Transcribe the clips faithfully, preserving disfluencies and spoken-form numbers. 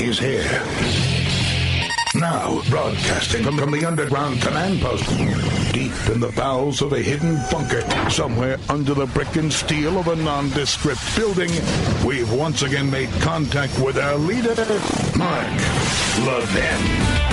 He's here. Now, broadcasting from, from the underground command post, deep in the bowels of a hidden bunker, somewhere under the brick and steel of a nondescript building, we've once again made contact with our leader, Mark Levin.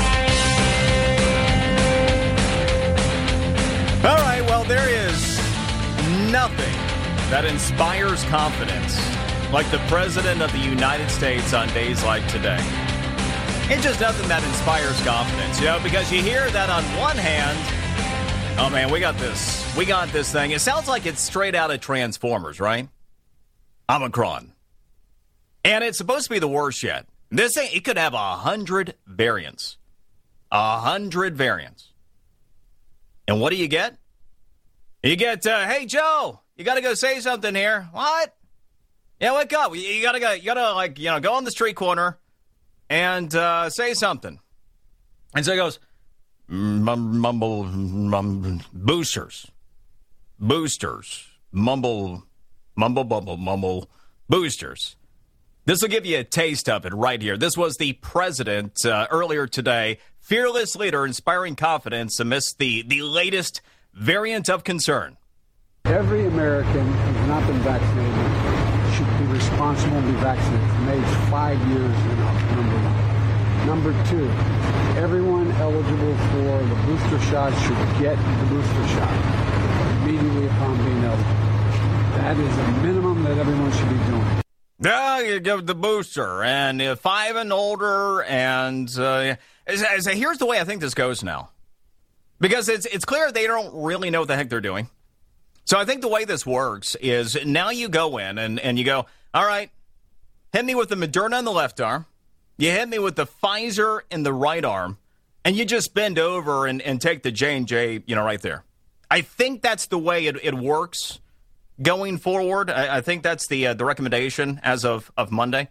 All right, well, there is nothing that inspires confidence like the President of the United States on days like today. It's just nothing that inspires confidence, you know, because you hear that on one hand, oh man, we got this, we got this thing. It sounds like it's straight out of Transformers, right? Omicron. And it's supposed to be the worst yet. This thing, it could have a hundred variants. A hundred variants. And what do you get? You get, uh, hey, Joe, you got to go say something here. What? Yeah, wake up. You, you got to go, you got to, like, you know, go on the street corner and uh, say something. And so he goes, mum, mumble, mum, boosters, boosters, mumble, mumble, mumble, mumble, boosters. This will give you a taste of it right here. This was the president uh, earlier today. Fearless leader, inspiring confidence amidst the, the latest variant of concern. Every American who has not been vaccinated should be responsible and be vaccinated from age five years and up, number one. Number two, everyone eligible for the booster shot should get the booster shot immediately upon being eligible. That is a minimum that everyone should be doing. Yeah, you give the booster, and uh, five and older, and uh, as, as, here's the way I think this goes now. Because it's it's clear they don't really know what the heck they're doing. So I think the way this works is now you go in and, and you go, all right, hit me with the Moderna in the left arm. You hit me with the Pfizer in the right arm. And you just bend over and, and take the J and J, you know, right there. I think that's the way it, it works going forward. I, I think that's the uh, the recommendation as of, of Monday.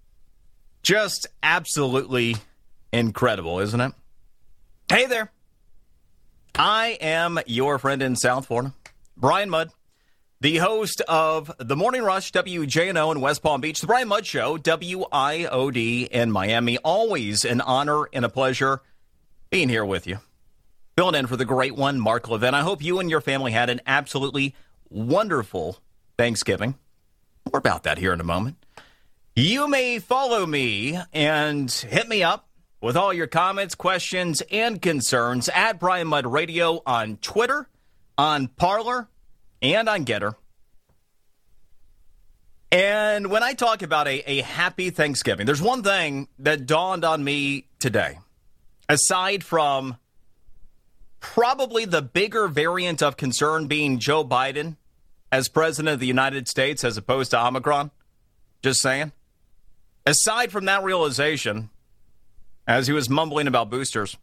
Just absolutely incredible, isn't it? Hey there. I am your friend in South Florida, Brian Mudd, the host of The Morning Rush, W J N O in West Palm Beach, The Brian Mudd Show, W I O D in Miami. Always an honor and a pleasure being here with you. Filling in for the great one, Mark Levin. I hope you and your family had an absolutely wonderful Thanksgiving. More about that here in a moment. You may follow me and hit me up with all your comments, questions, and concerns at Brian Mudd Radio on Twitter, on Parler, and on Getter. And when I talk about a, a happy Thanksgiving, there's one thing that dawned on me today. Aside from probably the bigger variant of concern being Joe Biden as president of the United States as opposed to Omicron, just saying. Aside from that realization, as he was mumbling about boosters,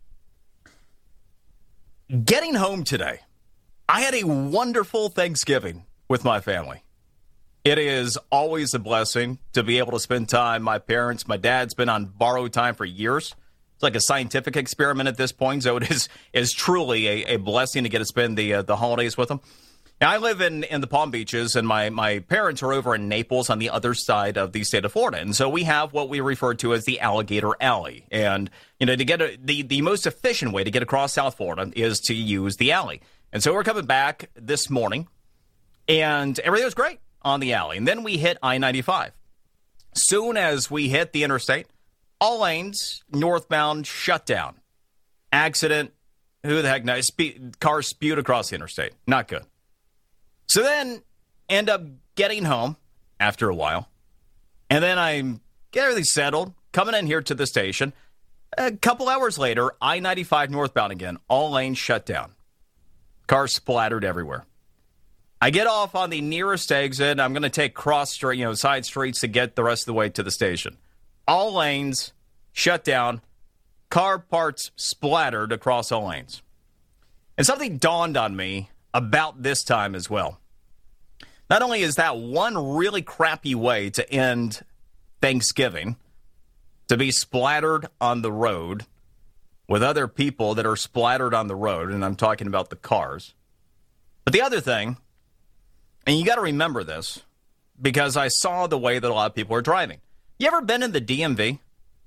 getting home today, I had a wonderful Thanksgiving with my family. It is always a blessing to be able to spend time. My parents, my dad's been on borrowed time for years. It's like a scientific experiment at this point, so it is is truly a, a blessing to get to spend the uh, the holidays with them. Now, I live in, in the Palm Beaches, and my, my parents are over in Naples on the other side of the state of Florida. And so we have what we refer to as the Alligator Alley. And, you know, to get a, the, the most efficient way to get across South Florida is to use the alley. And so we're coming back this morning, and everything was great on the alley. And then we hit I ninety-five. Soon as we hit the interstate, all lanes northbound shut down. Accident. Who the heck knows? Spe- car spewed across the interstate. Not good. So then end up getting home after a while. And then I get everything settled, coming in here to the station. A couple hours later, I ninety-five northbound again. All lanes shut down. Cars splattered everywhere. I get off on the nearest exit. I'm going to take cross street, you know, side streets to get the rest of the way to the station. All lanes shut down. Car parts splattered across all lanes. And something dawned on me about this time as well. Not only is that one really crappy way to end Thanksgiving, to be splattered on the road with other people that are splattered on the road, and I'm talking about the cars. But the other thing, and you got to remember this, because I saw the way that a lot of people are driving. You ever been in the D M V?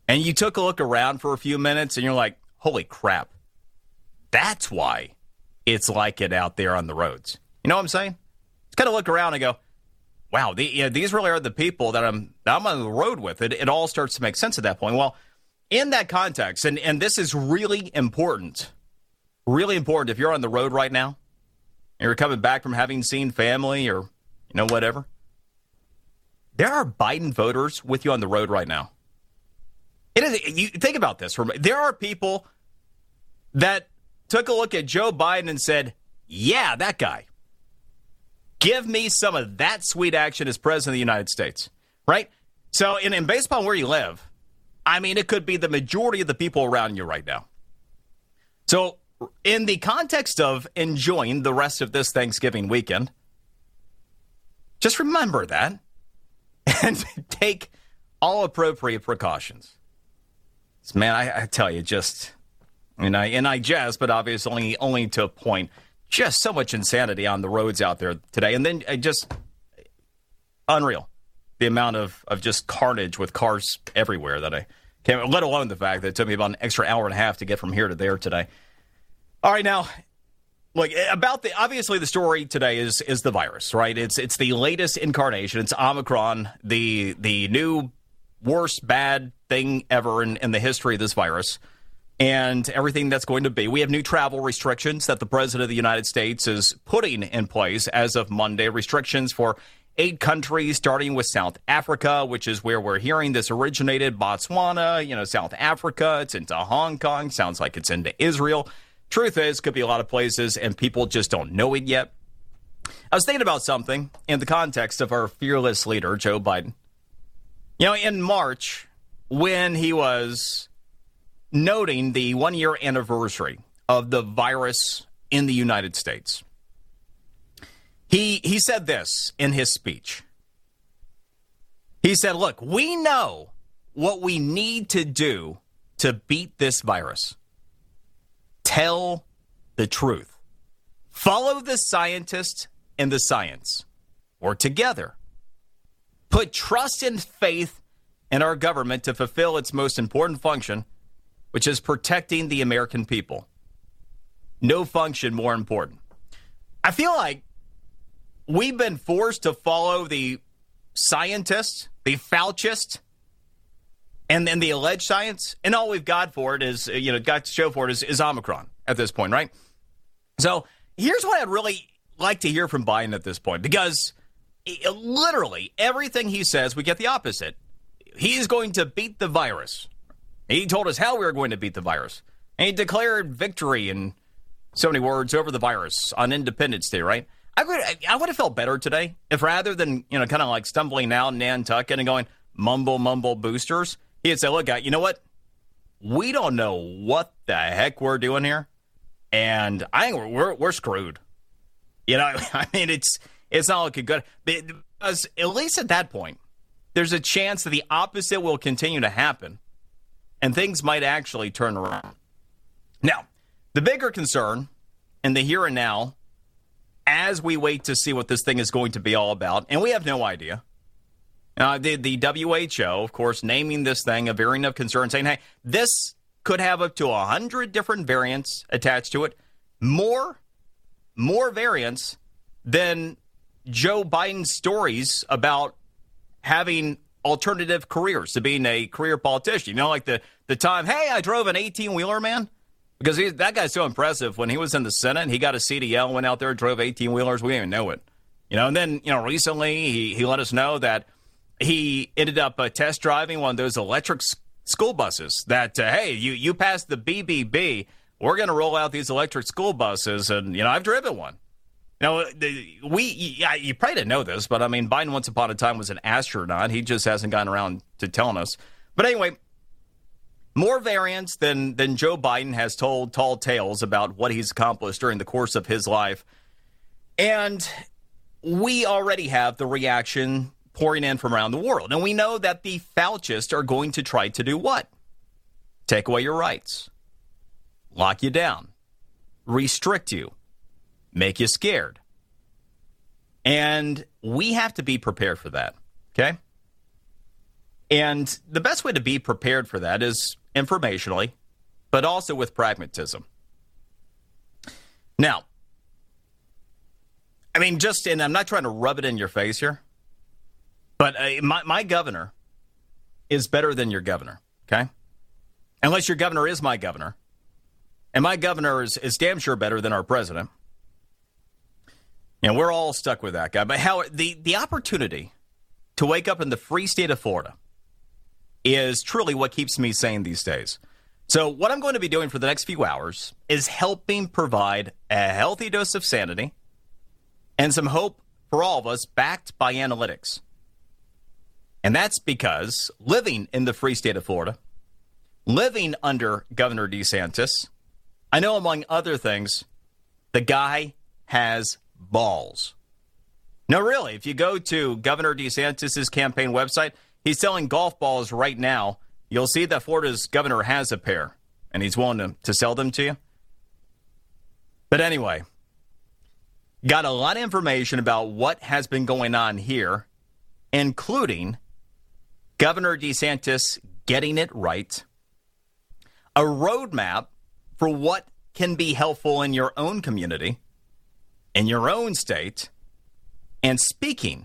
and you took a look around for a few minutes and you're like, holy crap, that's why it's like it out there on the roads. You know what I'm saying? Just kind of look around and go, wow, the, you know, these really are the people that I'm, that I'm on the road with. It, it all starts to make sense at that point. Well, in that context, and, and this is really important, really important if you're on the road right now, and you're coming back from having seen family or, you know, whatever, there are Biden voters with you on the road right now. It is, you think about this. There are people that took a look at Joe Biden and said, yeah, that guy. Give me some of that sweet action as president of the United States, right? So, and, and based upon where you live, I mean, it could be the majority of the people around you right now. So, in the context of enjoying the rest of this Thanksgiving weekend, just remember that and take all appropriate precautions. Man, I, I tell you, just, and I and I jest, but obviously only, only to a point. Just so much insanity on the roads out there today. And then uh, just unreal, the amount of, of just carnage with cars everywhere that I can't, let alone the fact that it took me about an extra hour and a half to get from here to there today. All right, now, look, about the, obviously the story today is is the virus, right? It's it's the latest incarnation. It's Omicron, the the new worst bad thing ever in, in the history of this virus. And everything that's going to be. We have new travel restrictions that the President of the United States is putting in place as of Monday. Restrictions for eight countries, starting with South Africa, which is where we're hearing this originated. Botswana, you know, South Africa. It's into Hong Kong. Sounds like it's into Israel. Truth is, could be a lot of places, and people just don't know it yet. I was thinking about something in the context of our fearless leader, Joe Biden. You know, in March, when he was noting the one-year anniversary of the virus in the United States, he he said this in his speech. He said, look, we know what we need to do to beat this virus. Tell the truth. Follow the scientists and the science. Work together. Put trust and faith in our government to fulfill its most important function, which is protecting the American people. No function more important. I feel like we've been forced to follow the scientists, the Faucists, and then the alleged science, and all we've got for it is, you know, got to show for it is, is Omicron at this point, right? So here's what I'd really like to hear from Biden at this point, because it, literally everything he says, we get the opposite. He is going to beat the virus. He told us how we were going to beat the virus. And he declared victory in so many words over the virus on Independence Day, right? I would, I would have felt better today if rather than, you know, kind of like stumbling out Nantucket and going, mumble, mumble boosters, he had said, look, you know what? We don't know what the heck we're doing here. And I think we're, we're, we're screwed. You know, I mean, it's it's not looking good. Because at least at that point, there's a chance that the opposite will continue to happen. And things might actually turn around. Now, the bigger concern in the here and now, as we wait to see what this thing is going to be all about, and we have no idea. Uh, the, the W H O, of course, naming this thing a variant of concern, saying, hey, this could have up to one hundred different variants attached to it. More, more variants than Joe Biden's stories about having alternative careers to being a career politician. You know, like the, the time, hey, I drove an eighteen-wheeler, man. Because he, that guy's so impressive. When he was in the Senate, he got a C D L, went out there, drove eighteen-wheelers. We didn't even know it. You know, and then, you know, recently he, he let us know that he ended up uh, test driving one of those electric s- school buses that, uh, hey, you, you passed the B B B. We're going to roll out these electric school buses. And, you know, I've driven one. You know, the, we, you, you probably didn't know this, but I mean, Biden once upon a time was an astronaut. He just hasn't gotten around to telling us. But anyway, more variants than, than Joe Biden has told tall tales about what he's accomplished during the course of his life. And we already have the reaction pouring in from around the world. And we know that the Faucists are going to try to do what? Take away your rights. Lock you down. Restrict you. Make you scared. And we have to be prepared for that. Okay? And the best way to be prepared for that is informationally, but also with pragmatism. Now, I mean, just, and I'm not trying to rub it in your face here, but uh, my, my governor is better than your governor, okay? Unless your governor is my governor. And my governor is, is damn sure better than our president. And we're all stuck with that guy. But how the, the opportunity to wake up in the free state of Florida is truly what keeps me sane these days. So what I'm going to be doing for the next few hours is helping provide a healthy dose of sanity and some hope for all of us backed by analytics. And that's because living in the free state of Florida, living under Governor DeSantis, I know among other things, the guy has balls. No, really, if you go to Governor DeSantis' campaign website, he's selling golf balls right now. You'll see that Florida's governor has a pair, and he's willing to, to sell them to you. But anyway, got a lot of information about what has been going on here, including Governor DeSantis getting it right, a roadmap for what can be helpful in your own community, in your own state. And speaking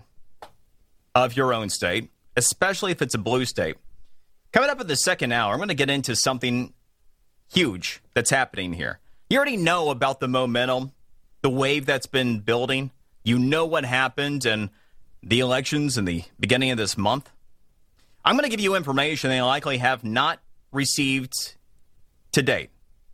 of your own state, especially if it's a blue state, coming up in the second hour, I'm going to get into something huge that's happening here. You already know about the momentum, the wave that's been building. You know what happened in the elections in the beginning of this month. I'm going to give you information they likely have not received to date.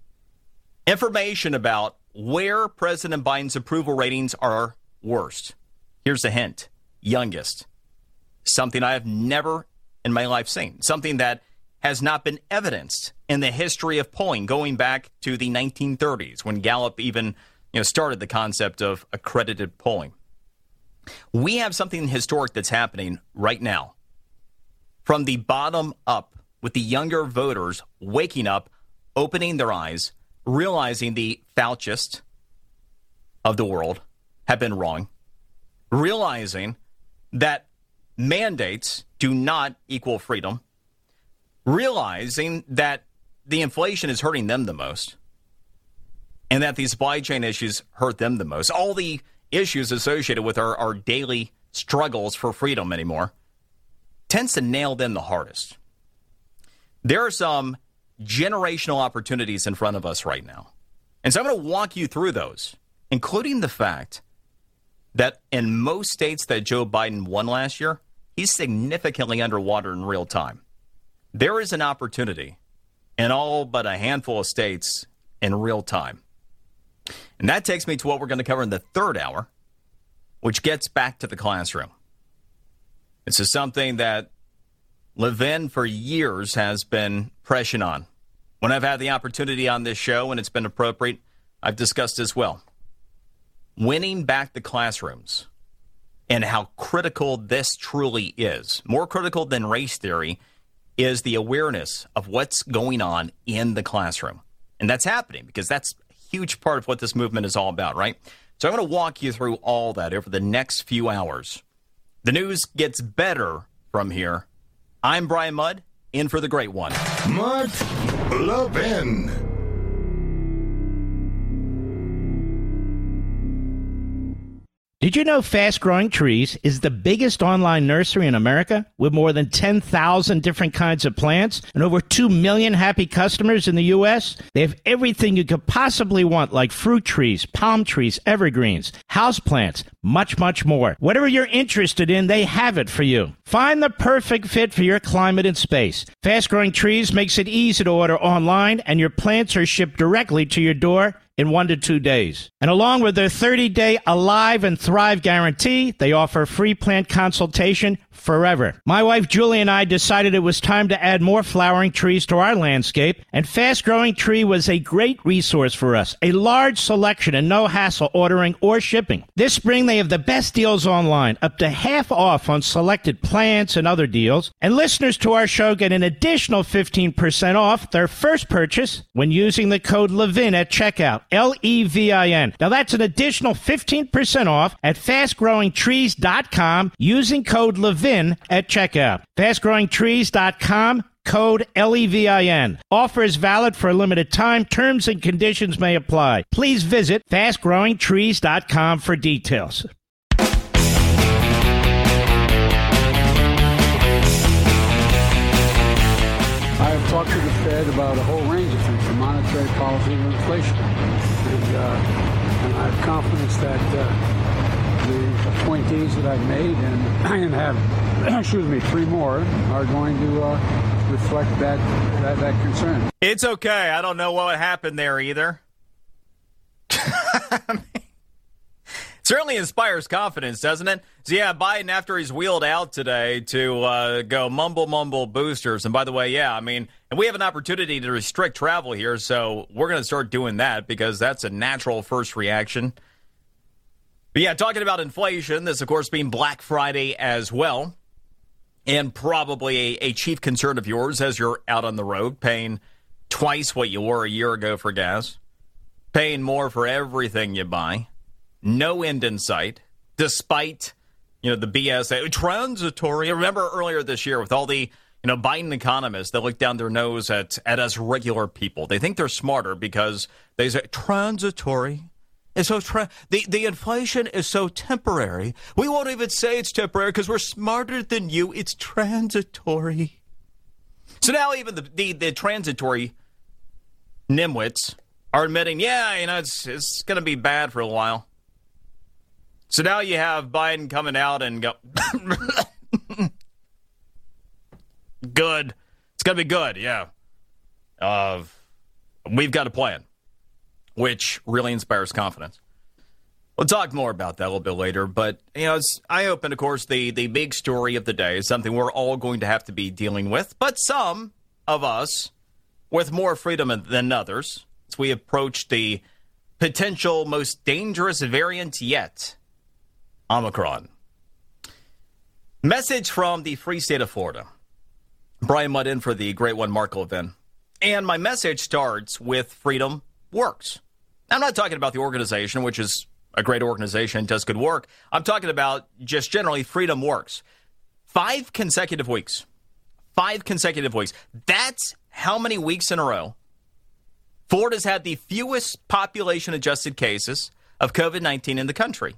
Information about where President Biden's approval ratings are worst. Here's a hint. Youngest. Something I have never in my life seen. Something that has not been evidenced in the history of polling going back to the nineteen thirties when Gallup even you know, started the concept of accredited polling. We have something historic that's happening right now. From the bottom up, with the younger voters waking up, opening their eyes, realizing the Faucists of the world have been wrong, realizing that mandates do not equal freedom, realizing that the inflation is hurting them the most, and that the supply chain issues hurt them the most. All the issues associated with our, our daily struggles for freedom anymore tends to nail them the hardest. There are some generational opportunities in front of us right now. And so I'm going to walk you through those, including the fact that in most states that Joe Biden won last year, he's significantly underwater in real time. There is an opportunity in all but a handful of states in real time. And that takes me to what we're going to cover in the third hour, which gets back to the classroom. This is something that Levin for years has been pressing on. When I've had the opportunity on this show and it's been appropriate, I've discussed as well. Winning back the classrooms and how critical this truly is. More critical than race theory is the awareness of what's going on in the classroom. And that's happening because that's a huge part of what this movement is all about, right? So I'm going to walk you through all that over the next few hours. The news gets better from here. I'm Brian Mudd, in for the great one. Mudd Levin. Did you know Fast Growing Trees is the biggest online nursery in America with more than ten thousand different kinds of plants and over two million happy customers in the U S? They have everything you could possibly want, like fruit trees, palm trees, evergreens, houseplants, much, much more. Whatever you're interested in, they have it for you. Find the perfect fit for your climate and space. Fast Growing Trees makes it easy to order online, and your plants are shipped directly to your door in one to two days. And along with their thirty-day Alive and Thrive guarantee, they offer free plant consultation forever. My wife Julie and I decided it was time to add more flowering trees to our landscape, and Fast Growing Tree was a great resource for us. A large selection and no hassle ordering or shipping. This spring they have the best deals online, up to half off on selected plants and other deals. And listeners to our show get an additional fifteen percent off their first purchase when using the code Levin at checkout. L E V I N. Now, that's an additional fifteen percent off at fast growing trees dot com using code Levin at checkout. fast growing trees dot com, code L E V I N. Offer is valid for a limited time. Terms and conditions may apply. Please visit fast growing trees dot com for details. I have talked to the Fed about a whole range of things, from monetary policy to inflation. And, uh, and I have confidence that uh, the appointees that I've made and, and have, excuse me, three more are going to uh, reflect that, that, that concern. It's okay. I don't know what happened there either. Certainly inspires confidence, doesn't it? So, yeah, Biden, after he's wheeled out today to uh, go mumble, mumble boosters. And by the way, yeah, I mean, and we have an opportunity to restrict travel here, so we're going to start doing that because that's a natural first reaction. But, yeah, talking about inflation, this, of course, being Black Friday as well, and probably a, a chief concern of yours as you're out on the road, paying twice what you were a year ago for gas, paying more for everything you buy. No end in sight, despite, you know, the B S, transitory. Remember earlier this year with all the, you know, Biden economists that look down their nose at, at us regular people. They think they're smarter because they say transitory. It's so tra- the, the inflation is so temporary. We won't even say it's temporary because we're smarter than you. It's transitory. So now even the, the, the transitory nimwits are admitting, yeah, you know, it's it's going to be bad for a while. So now you have Biden coming out and go, good. It's going to be good, yeah. Uh, we've got a plan, which really inspires confidence. We'll talk more about that a little bit later. But, you know, it's eye-open, of course, the, the big story of the day is something we're all going to have to be dealing with. But some of us with more freedom than others as we approach the potential most dangerous variant yet, Omicron. Message from the free state of Florida. Brian Mudd in for the Great One Mark Levin. And my message starts with Freedom Works. I'm not talking about the organization, which is a great organization, does good work. I'm talking about just generally Freedom Works. Five consecutive weeks. Five consecutive weeks. That's how many weeks in a row Florida's had the fewest population-adjusted cases of covid nineteen in the country.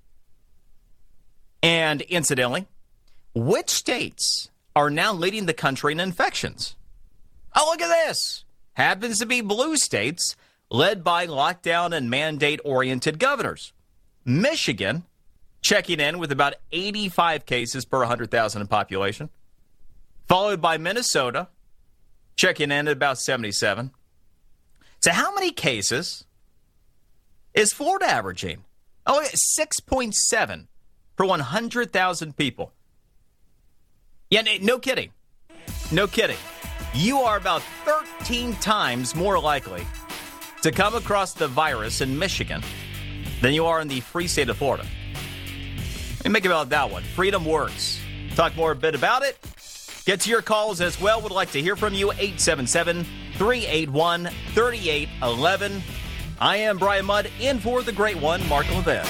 And incidentally, which states are now leading the country in infections? Oh, look at this. Happens to be blue states led by lockdown and mandate-oriented governors. Michigan checking in with about eighty-five cases per one hundred thousand in population, followed by Minnesota checking in at about seventy-seven. So how many cases is Florida averaging? Oh, six point seven per one hundred thousand people. Yeah, no kidding. No kidding. You are about thirteen times more likely to come across the virus in Michigan than you are in the free state of Florida. Let me make about that one. Freedom Works. Talk more a bit about it. Get to your calls as well. Would like to hear from you. eight seven seven, three eight one, three eight one one. I am Brian Mudd, in for the Great One, Mark Levin.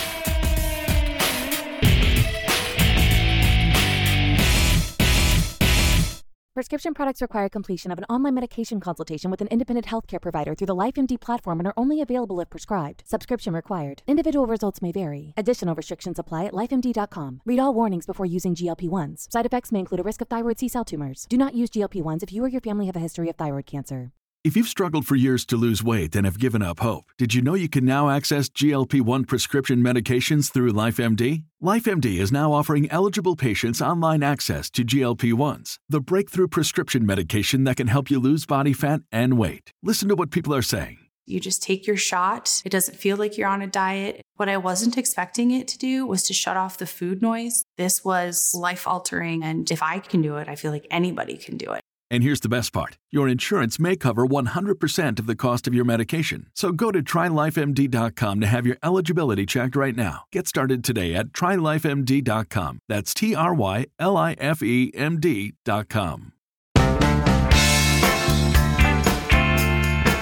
Prescription products require completion of an online medication consultation with an independent healthcare provider through the LifeMD platform and are only available if prescribed. Subscription required. Individual results may vary. Additional restrictions apply at life M D dot com. Read all warnings before using G L P ones. Side effects may include a risk of thyroid C-cell tumors. Do not use G L P ones if you or your family have a history of thyroid cancer. If you've struggled for years to lose weight and have given up hope, did you know you can now access G L P one prescription medications through LifeMD? LifeMD is now offering eligible patients online access to G L P ones, the breakthrough prescription medication that can help you lose body fat and weight. Listen to what people are saying. You just take your shot. It doesn't feel like you're on a diet. What I wasn't expecting it to do was to shut off the food noise. This was life-altering, and if I can do it, I feel like anybody can do it. And here's the best part. Your insurance may cover one hundred percent of the cost of your medication. So go to try life M D dot com to have your eligibility checked right now. Get started today at try life M D dot com. That's T R Y L I F E M D dot com.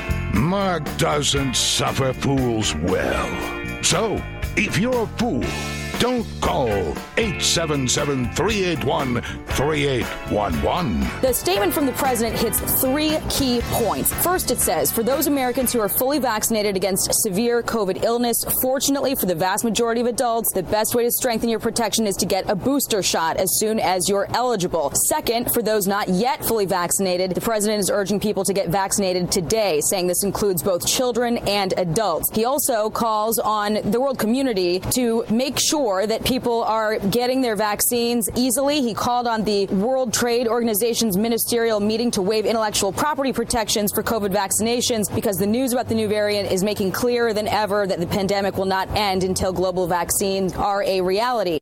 Mark doesn't suffer fools well. So, if you're a fool, don't call eight seven seven, three eight one, three eight one one. The statement from the president hits three key points. First, it says, for those Americans who are fully vaccinated against severe COVID illness, fortunately for the vast majority of adults, the best way to strengthen your protection is to get a booster shot as soon as you're eligible. Second, for those not yet fully vaccinated, the president is urging people to get vaccinated today, saying this includes both children and adults. He also calls on the world community to make sure that people are getting their vaccines easily. He called on the World Trade Organization's ministerial meeting to waive intellectual property protections for COVID vaccinations because the news about the new variant is making clearer than ever that the pandemic will not end until global vaccines are a reality.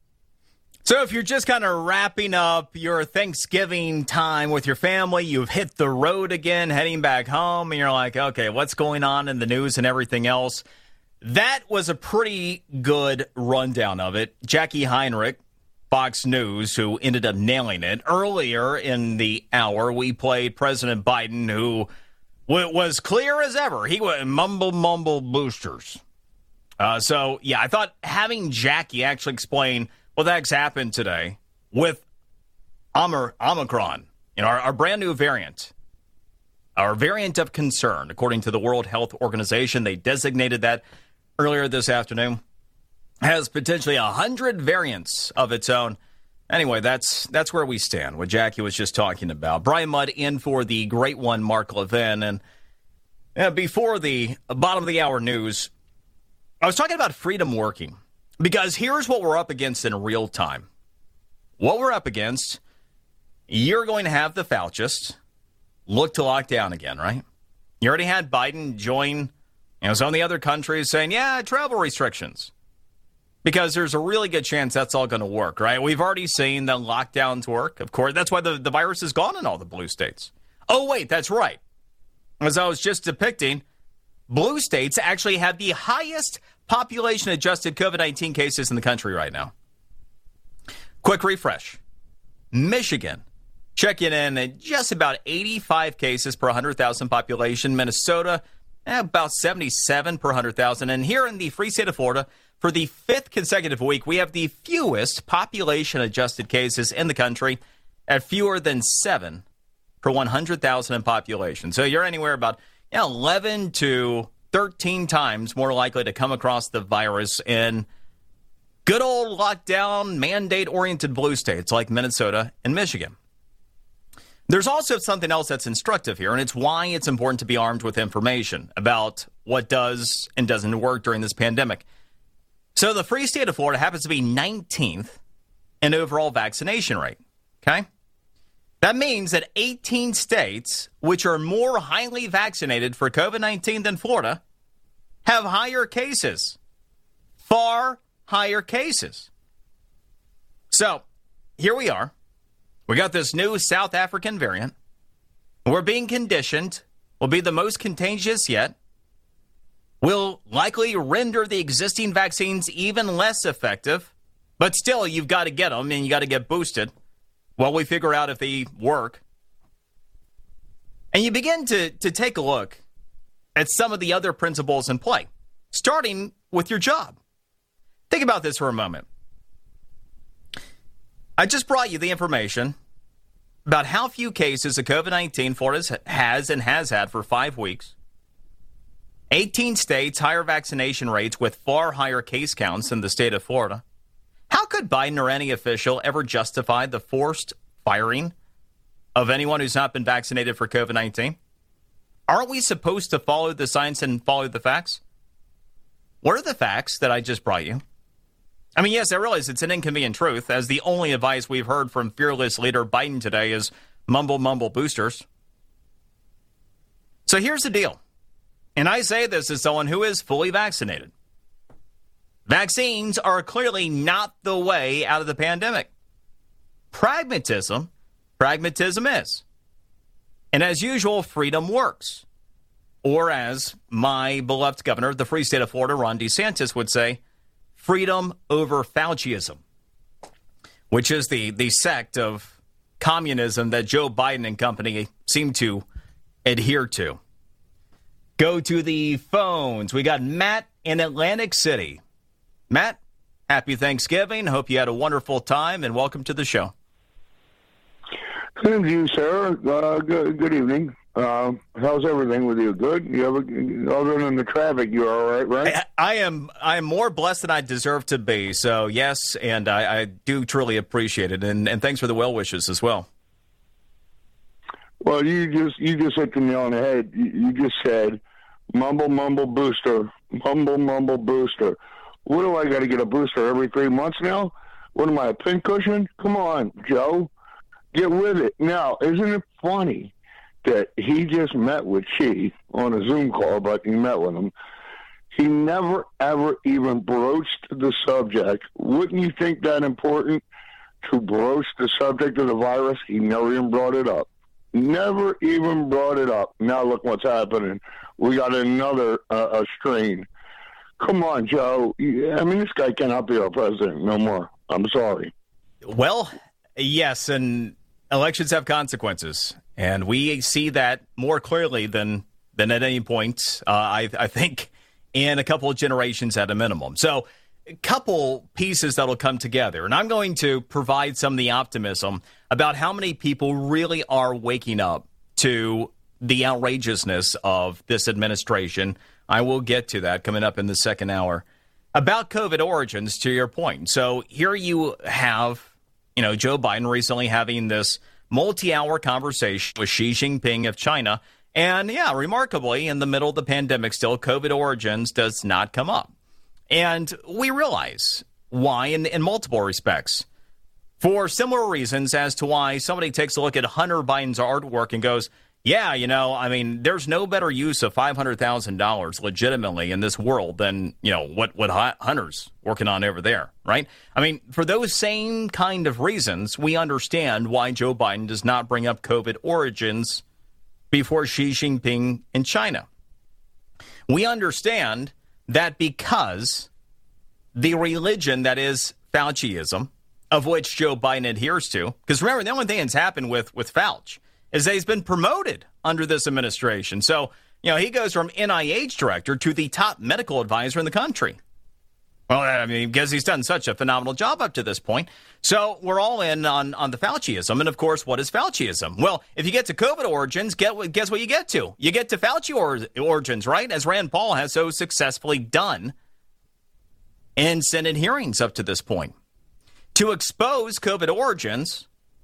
So if you're just kind of wrapping up your Thanksgiving time with your family, you've hit the road again, heading back home, and you're like, okay, what's going on in the news and everything else? That was a pretty good rundown of it. Jackie Heinrich, Fox News, who ended up nailing it. Earlier in the hour, we played President Biden, who w- was clear as ever. He was mumble, mumble boosters. Uh, so, yeah, I thought having Jackie actually explain what the heck's happened today with Omar, Omicron, you know, our, our brand new variant, our variant of concern, according to the World Health Organization. They designated that earlier this afternoon, has potentially one hundred variants of its own. Anyway, that's that's where we stand, what Jackie was just talking about. Brian Mudd in for the great one, Mark Levin. And uh, before the bottom of the hour news, I was talking about freedom working, because here's what we're up against in real time. What we're up against, you're going to have the Faucists look to lock down again, right? You already had Biden join, you know, some of the other countries saying, yeah, travel restrictions. Because there's a really good chance that's all going to work, right? We've already seen the lockdowns work. Of course, that's why the, the virus is gone in all the blue states. Oh, wait, that's right. As I was just depicting, blue states actually have the highest population-adjusted COVID nineteen cases in the country right now. Quick refresh. Michigan, checking in at just about eighty-five cases per one hundred thousand population. Minnesota, eh, about seventy-seven per one hundred thousand. And here in the free state of Florida, for the fifth consecutive week, we have the fewest population-adjusted cases in the country at fewer than seven per one hundred thousand in population. So you're anywhere about you know, eleven to thirteen times more likely to come across the virus in good old lockdown, mandate-oriented blue states like Minnesota and Michigan. There's also something else that's instructive here, and it's why it's important to be armed with information about what does and doesn't work during this pandemic. So the free state of Florida happens to be nineteenth in overall vaccination rate, okay? That means that eighteen states, which are more highly vaccinated for COVID nineteen than Florida, have higher cases, far higher cases. So here we are. We got this new South African variant. We're being conditioned. Will be the most contagious yet. Will likely render the existing vaccines even less effective. But still, you've got to get them and you got to get boosted while we figure out if they work. And you begin to, to take a look at some of the other principles in play, starting with your job. Think about this for a moment. I just brought you the information about how few cases of COVID nineteen Florida has and has had for five weeks. eighteen states, higher vaccination rates with far higher case counts than the state of Florida. How could Biden or any official ever justify the forced firing of anyone who's not been vaccinated for COVID nineteen? Aren't we supposed to follow the science and follow the facts? What are the facts that I just brought you? I mean, yes, I realize it's an inconvenient truth, as the only advice we've heard from fearless leader Biden today is mumble, mumble boosters. So here's the deal. And I say this as someone who is fully vaccinated. Vaccines are clearly not the way out of the pandemic. Pragmatism, pragmatism is. And as usual, freedom works. Or as my beloved governor of the free state of Florida, Ron DeSantis, would say, freedom over Fauciism, which is the, the sect of communism that Joe Biden and company seem to adhere to. go to the phones. We got Matt in Atlantic City. Matt, happy Thanksgiving. Hope you had a wonderful time, and welcome to the show. Same to you, sir. Uh, good, good evening. Uh, how's everything with you? Good? You have a, other than the traffic, you're all right, right? I, I am I am more blessed than I deserve to be. So, yes, and I, I do truly appreciate it. And, and thanks for the well wishes as well. Well, you just you just hit the nail on the head. You, you just said, mumble, mumble, booster. Mumble, mumble, booster. What do I got to get a booster every three months now? What am I, a pincushion? Come on, Joe. Get with it. Now, isn't it funny that he just met with Xi on a Zoom call, but he met with him. He never, ever even broached the subject. Wouldn't you think that important to broach the subject of the virus? He never even brought it up. Never even brought it up. Now look what's happening. We got another uh, a strain. Come on, Joe. I mean, this guy cannot be our president no more. I'm sorry. Well, yes, and elections have consequences. And we see that more clearly than than at any point, uh, I, I think, in a couple of generations at a minimum. So a couple pieces that'll come together. And I'm going to provide some of the optimism about how many people really are waking up to the outrageousness of this administration. I will get to that coming up in the second hour. About COVID origins, to your point. So here you have, you know, Joe Biden recently having this multi-hour conversation with Xi Jinping of China. And, yeah, remarkably, in the middle of the pandemic still, COVID origins does not come up. And we realize why in, in multiple respects. For similar reasons as to why somebody takes a look at Hunter Biden's artwork and goes, yeah, you know, I mean, there's no better use of five hundred thousand dollars legitimately in this world than, you know, what, what Hunter's working on over there, right? I mean, for those same kind of reasons, we understand why Joe Biden does not bring up COVID origins before Xi Jinping in China. We understand that because the religion that is Fauciism, of which Joe Biden adheres to, because remember, the only thing that's happened with, with Fauci is that he's been promoted under this administration. So, you know, he goes from N I H director to the top medical advisor in the country. Well, I mean, because he's done such a phenomenal job up to this point. So we're all in on, on the Fauciism. And, of course, what is Fauciism? Well, if you get to COVID origins, get, guess what you get to? You get to Fauci or, origins, right? As Rand Paul has so successfully done in Senate hearings up to this point. To expose COVID origins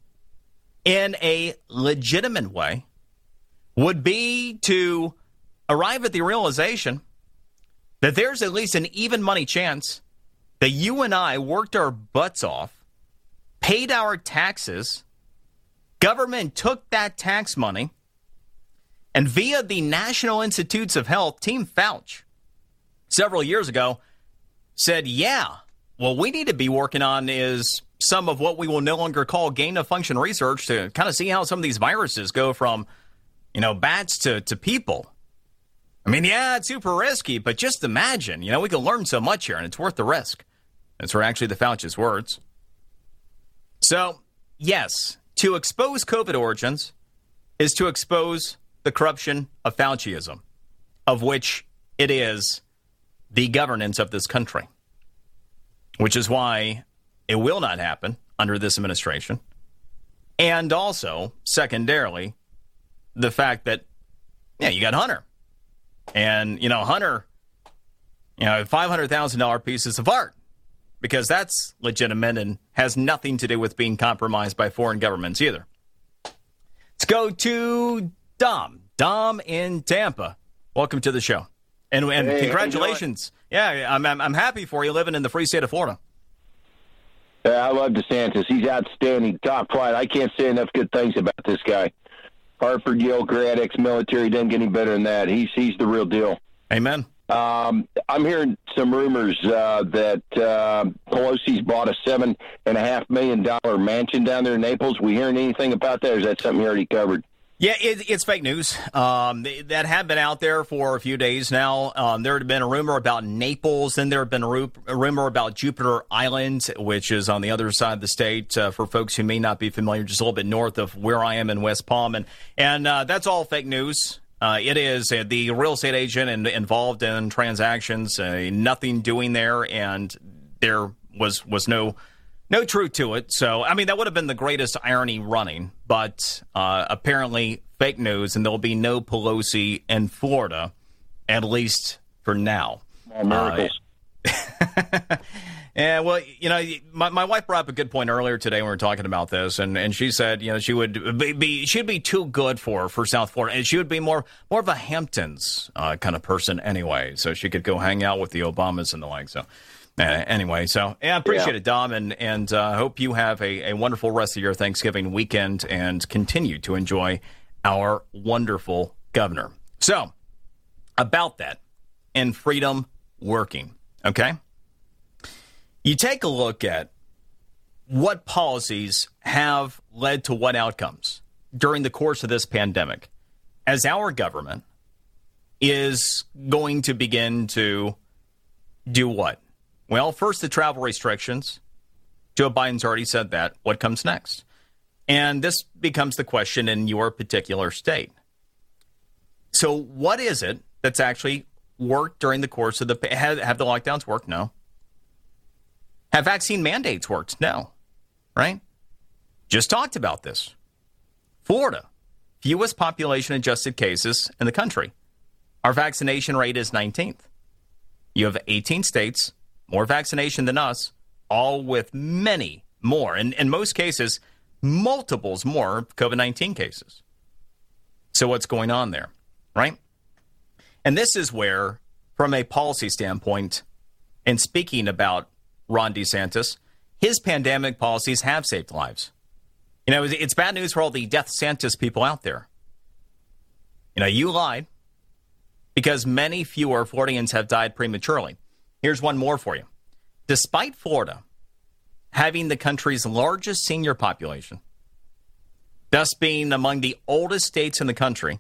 in a legitimate way would be to arrive at the realization that there's at least an even money chance that you and I worked our butts off, paid our taxes, government took that tax money, and via the National Institutes of Health, Team Fauci, several years ago, said, yeah, what we need to be working on is some of what we will no longer call gain-of-function research to kind of see how some of these viruses go from, you know, bats to, to people. I mean, yeah, it's super risky, but just imagine, you know, we can learn so much here, and it's worth the risk. That's were actually the Fauci's words. So, yes, to expose COVID origins is to expose the corruption of Fauciism, of which it is the governance of this country, which is why it will not happen under this administration. And also, secondarily, the fact that, yeah, you got Hunter. And, you know, Hunter, you know, five hundred thousand dollars pieces of art, because that's legitimate and has nothing to do with being compromised by foreign governments either. Let's go to Dom. Dom in Tampa. Welcome to the show. And, and hey, congratulations. Yeah, I'm, I'm I'm happy for you living in the free state of Florida. Yeah, I love DeSantis. He's outstanding, top flight. I can't say enough good things about this guy. Harvard, Yale grad, ex-military, doesn't get any better than that. He's he's the real deal. Amen. Um, I'm hearing some rumors uh, that uh, Pelosi's bought a seven and a half million dollar mansion down there in Naples. We hearing anything about that, or is that something you already covered? Yeah, it, it's fake news. Um, that had been out there for a few days now. Um, there had been a rumor about Naples, then there had been a, ru- a rumor about Jupiter Island, which is on the other side of the state, uh, for folks who may not be familiar, just a little bit north of where I am in West Palm. And, and uh, that's all fake news. Uh, it is uh, the real estate agent and involved in transactions, uh, nothing doing there, and there was was no no truth to it. So, I mean, that would have been the greatest irony running, but uh, apparently fake news, and there'll be no Pelosi in Florida, at least for now. More miracles. Uh, Yeah, well, you know, my, my wife brought up a good point earlier today when we were talking about this, and, and she said, you know, she would be, be she'd be too good for for South Florida, and she would be more more of a Hamptons uh, kind of person anyway, so she could go hang out with the Obamas and the like. So uh, anyway, so yeah, I appreciate yeah. it, Dom, and and I uh, hope you have a, a wonderful rest of your Thanksgiving weekend and continue to enjoy our wonderful governor. So about that and freedom working, okay? You take a look at what policies have led to what outcomes during the course of this pandemic as our government is going to begin to do what? Well, first, the travel restrictions. Joe Biden's already said that. What comes next? And this becomes the question in your particular state. So what is it that's actually worked during the course of the... Have, have the lockdowns worked? No. Have vaccine mandates worked? No. Right? Just talked about this. Florida, fewest population-adjusted cases in the country. Our vaccination rate is nineteenth. You have eighteen states, more vaccination than us, all with many more, and in most cases, multiples more COVID nineteen cases. So what's going on there, right? And this is where, from a policy standpoint, and speaking about Ron DeSantis, his pandemic policies have saved lives. You know, it's bad news for all the Death Santis people out there. You know, you lied because many fewer Floridians have died prematurely. Here's one more for you. Despite Florida having the country's largest senior population, thus being among the oldest states in the country,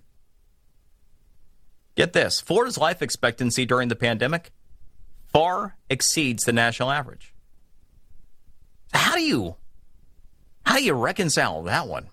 get this, Florida's life expectancy during the pandemic far exceeds the national average. How do you, how do you reconcile that one?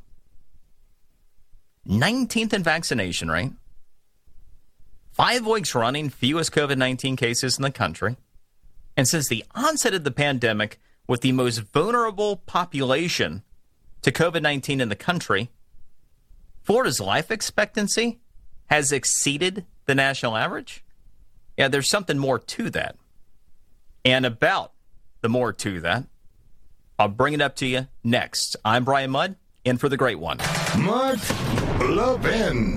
nineteenth in vaccination rate, five weeks running, fewest COVID nineteen cases in the country, and since the onset of the pandemic, with the most vulnerable population to COVID nineteen in the country, Florida's life expectancy has exceeded the national average? Yeah, there's something more to that. And about the more to that, I'll bring it up to you next. I'm Brian Mudd, in for the great one. Mark Levin.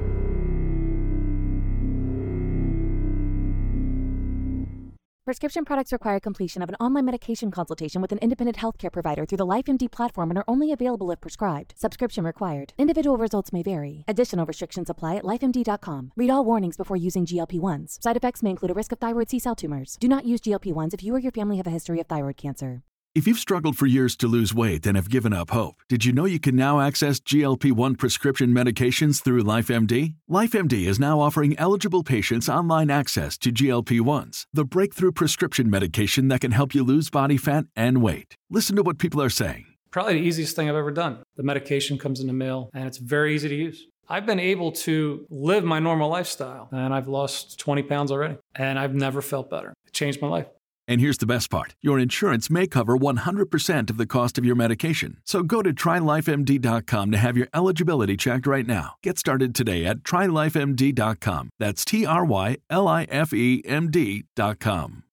Prescription products require completion of an online medication consultation with an independent healthcare provider through the LifeMD platform and are only available if prescribed. Subscription required. Individual results may vary. Additional restrictions apply at life M D dot com. Read all warnings before using G L P ones. Side effects may include a risk of thyroid C-cell tumors. Do not use G L P ones if you or your family have a history of thyroid cancer. If you've struggled for years to lose weight and have given up hope, did you know you can now access G L P one prescription medications through LifeMD? LifeMD is now offering eligible patients online access to G L P ones, the breakthrough prescription medication that can help you lose body fat and weight. Listen to what people are saying. Probably the easiest thing I've ever done. The medication comes in the mail, and it's very easy to use. I've been able to live my normal lifestyle, and I've lost twenty pounds already, and I've never felt better. It changed my life. And here's the best part. Your insurance may cover one hundred percent of the cost of your medication. So go to try life M D dot com to have your eligibility checked right now. Get started today at try life M D dot com. That's T R Y L I F E M D dot com.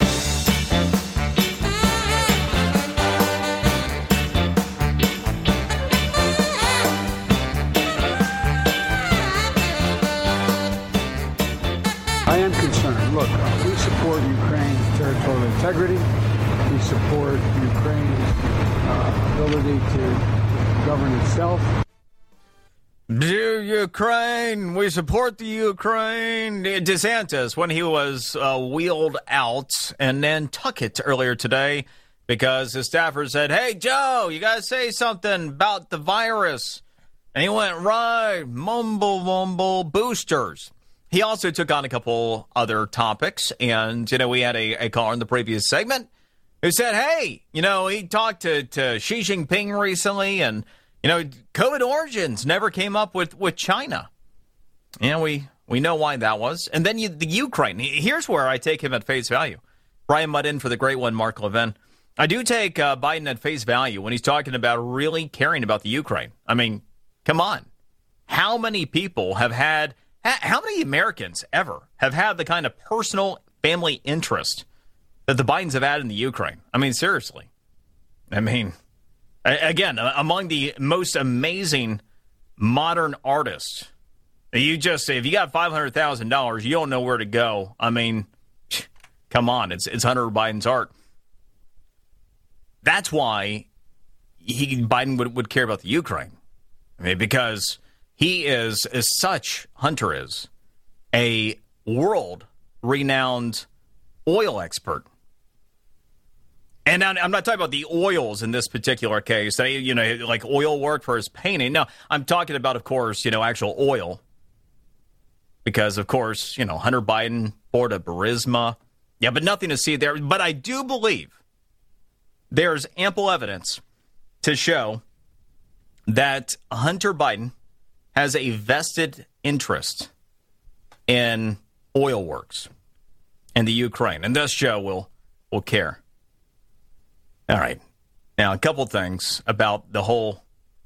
I am concerned. Look, uh, we support Ukraine's territorial integrity. We support Ukraine's uh, ability to govern itself. Dear Ukraine, we support the Ukraine. DeSantis, when he was uh, wheeled out, and then Tuckett earlier today, because his staffer said, hey, Joe, you got to say something about the virus. And he went, right, mumble, mumble, boosters. He also took on a couple other topics, and, you know, we had a, a caller in the previous segment who said, hey, you know, he talked to, to Xi Jinping recently, and, you know, COVID origins never came up with, with China. Yeah, we, we know why that was. And then you, the Ukraine. Here's where I take him at face value. Brian Mudd in for the great one, Mark Levin. I do take uh, Biden at face value when he's talking about really caring about the Ukraine. I mean, come on. How many people have had, how many Americans ever have had the kind of personal family interest that the Bidens have had in the Ukraine? I mean, seriously. I mean, again, among the most amazing modern artists, you just say, if you got five hundred thousand dollars, you don't know where to go. I mean, come on, it's it's Hunter Biden's art. That's why he Biden would, would care about the Ukraine. I mean, because he is, as such, Hunter is, a world-renowned oil expert. And I'm not talking about the oils in this particular case. They, you know, like oil work for his painting. No, I'm talking about, of course, you know, actual oil. Because, of course, you know, Hunter Biden, board of Burisma. Yeah, but nothing to see there. But I do believe there's ample evidence to show that Hunter Biden has a vested interest in oil works in the Ukraine. And this show will, will care. All right. Now, a couple things about the whole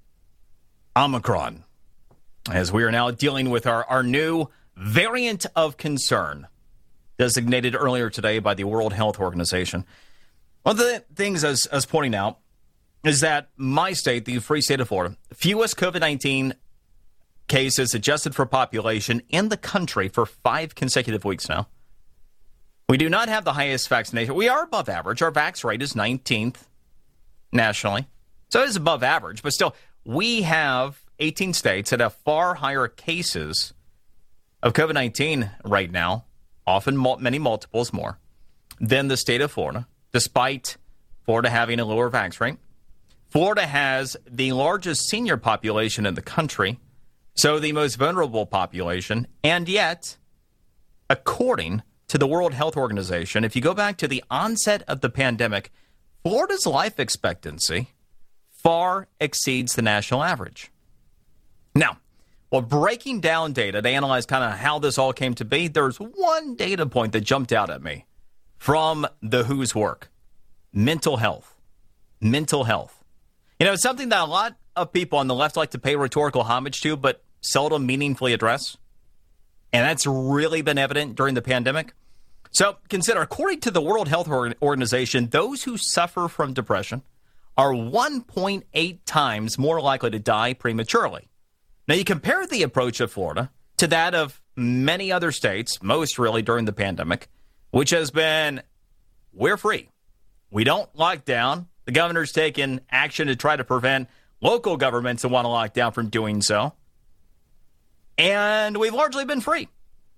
Omicron, as we are now dealing with our, our new variant of concern, designated earlier today by the World Health Organization. One of the things I was, I was pointing out is that my state, the free state of Florida, fewest COVID nineteen cases adjusted for population in the country for five consecutive weeks now. We do not have the highest vaccination. We are above average. Our vax rate is nineteenth nationally. So it is above average, but still, we have eighteen states that have far higher cases of COVID nineteen right now, often many multiples more, than the state of Florida, despite Florida having a lower vax rate. Florida has the largest senior population in the country, so the most vulnerable population, and yet, according to the World Health Organization, if you go back to the onset of the pandemic, Florida's life expectancy far exceeds the national average. Now, while breaking down data to analyze kind of how this all came to be, there's one data point that jumped out at me from the W H O's work. Mental health. Mental health. You know, it's something that a lot of people on the left like to pay rhetorical homage to, but seldom meaningfully address. And that's really been evident during the pandemic. So consider, according to the World Health Organization, those who suffer from depression are one point eight times more likely to die prematurely. Now, you compare the approach of Florida to that of many other states, most really during the pandemic, which has been, we're free. We don't lock down. The governor's taken action to try to prevent local governments that want to lock down from doing so. And we've largely been free.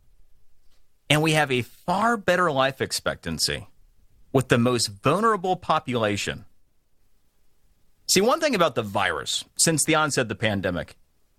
And we have a far better life expectancy with the most vulnerable population. See, one thing about the virus since the onset of the pandemic,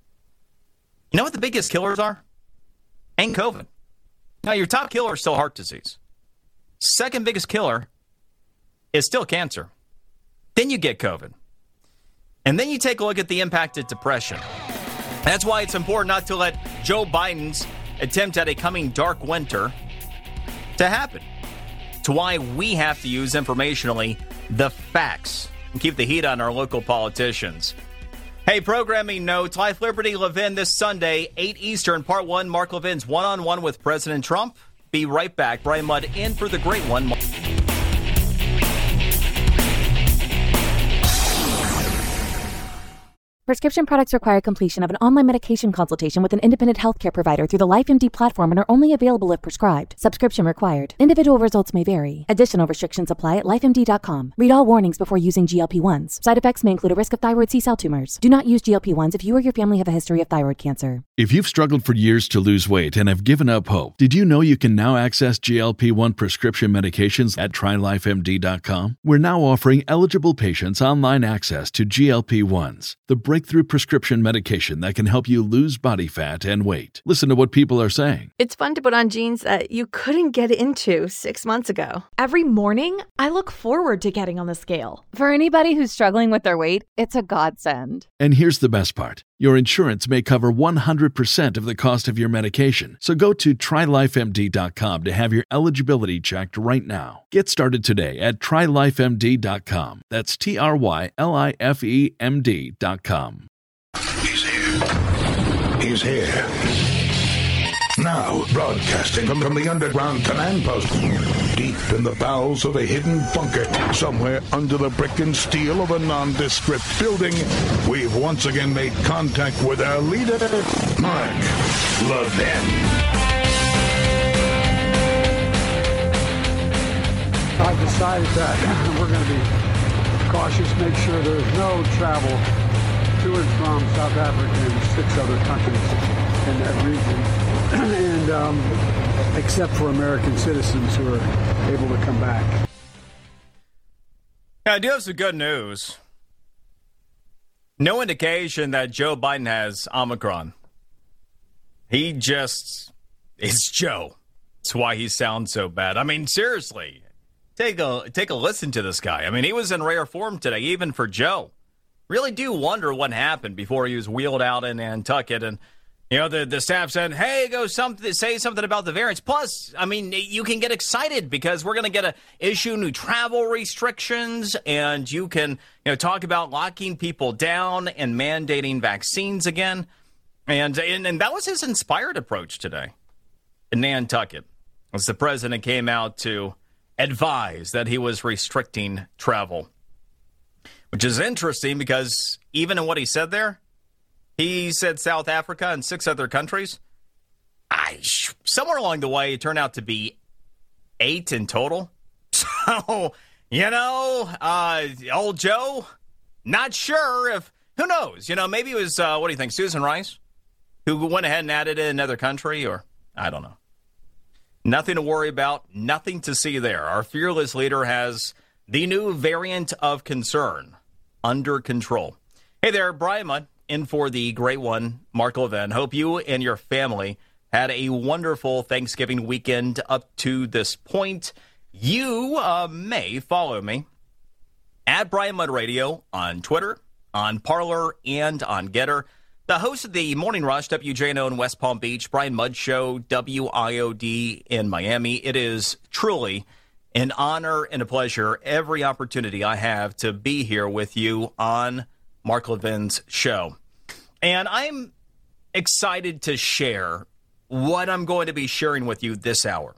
you know what the biggest killers are? Ain't COVID. Now, your top killer is still heart disease. Second biggest killer is still cancer. Then you get COVID. And then you take a look at the impact of depression. That's why it's important not to let Joe Biden's attempt at a coming dark winter to happen. To why we have to use informationally the facts and keep the heat on our local politicians. Hey, programming note, Life, Liberty, Levin this Sunday, eight Eastern, Part one, Mark Levin's one-on-one with President Trump. Be right back. Brian Mudd in for the great one. Prescription products require completion of an online medication consultation with an independent healthcare provider through the LifeMD platform and are only available if prescribed. Subscription required. Individual results may vary. Additional restrictions apply at life M D dot com. Read all warnings before using G L P ones. Side effects may include a risk of thyroid C-cell tumors. Do not use G L P ones if you or your family have a history of thyroid cancer. If you've struggled for years to lose weight and have given up hope, did you know you can now access G L P one prescription medications at try life M D dot com? We're now offering eligible patients online access to G L P ones, the break breakthrough prescription medication that can help you lose body fat and weight. Listen to what people are saying. It's fun to put on jeans that you couldn't get into six months ago. Every morning, I look forward to getting on the scale. For anybody who's struggling with their weight, it's a godsend. And here's the best part. Your insurance may cover one hundred percent of the cost of your medication. So go to try life M D dot com to have your eligibility checked right now. Get started today at try life M D dot com. That's T R Y L I F E M D dot com. He's here. He's here. Now, broadcasting from, from the underground command post, deep in the bowels of a hidden bunker, somewhere under the brick and steel of a nondescript building, we've once again made contact with our leader, Mark Levin. I've decided that we're going to be cautious, make sure there's no travel to and from South Africa and six other countries in that region. and um, except for American citizens who are able to come back. Yeah, I do have some good news. No indication that Joe Biden has Omicron. He just is Joe. That's why he sounds so bad. I mean, seriously, take a take a listen to this guy. I mean, he was in rare form today, even for Joe. Really do wonder what happened before he was wheeled out in Nantucket. And you know, the, the staff said, hey, go something, say something about the variants. Plus, I mean, you can get excited because we're going to get to issue new travel restrictions, and you can, you know, talk about locking people down and mandating vaccines again. And, and, and that was his inspired approach today in Nantucket, as the president came out to advise that he was restricting travel, which is interesting because even in what he said there, he said South Africa and six other countries. I, somewhere along the way, it turned out to be eight in total. So, you know, uh, old Joe, not sure if, who knows? You know, maybe it was, uh, what do you think, Susan Rice, who went ahead and added in another country, or I don't know. Nothing to worry about, nothing to see there. Our fearless leader has the new variant of concern under control. Hey there, Brian Mudd, in for the great one, Mark Levin. Hope you and your family had a wonderful Thanksgiving weekend up to this point. You uh, may follow me at Brian Mudd Radio on Twitter, on Parler, and on Getter. The host of the Morning Rush, W J N O in West Palm Beach, Brian Mudd Show, W I O D in Miami. It is truly an honor and a pleasure every opportunity I have to be here with you on Mark Levin's show. And I'm excited to share what I'm going to be sharing with you this hour.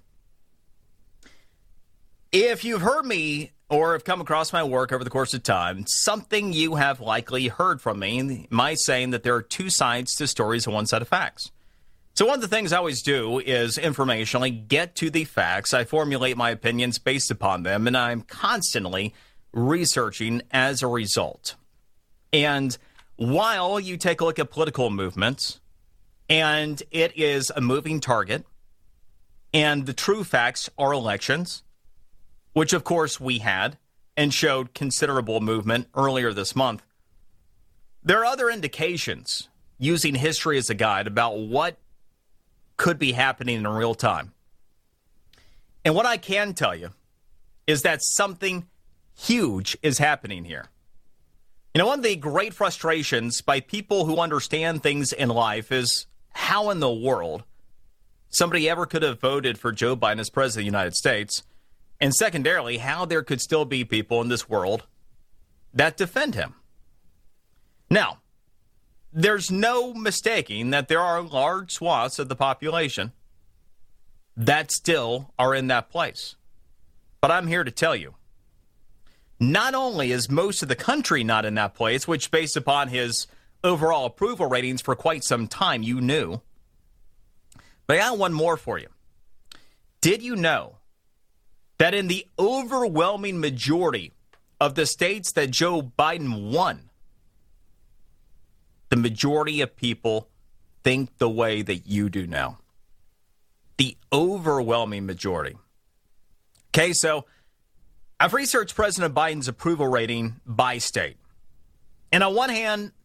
If you've heard me or have come across my work over the course of time, something you have likely heard from me, my saying that there are two sides to stories and one set of facts. So one of the things I always do is informationally get to the facts. I formulate my opinions based upon them, and I'm constantly researching as a result. And while you take a look at political movements, and it is a moving target, and the true facts are elections, which of course we had and showed considerable movement earlier this month, there are other indications using history as a guide about what could be happening in real time. And what I can tell you is that something huge is happening here. You know, one of the great frustrations by people who understand things in life is how in the world somebody ever could have voted for Joe Biden as president of the United States, and secondarily, how there could still be people in this world that defend him. Now, there's no mistaking that there are large swaths of the population that still are in that place. But I'm here to tell you, not only is most of the country not in that place, which based upon his overall approval ratings for quite some time, you knew, but I got one more for you. Did you know that in the overwhelming majority of the states that Joe Biden won, the majority of people think the way that you do now? The overwhelming majority. Okay, so I've researched President Biden's approval rating by state. And on one hand,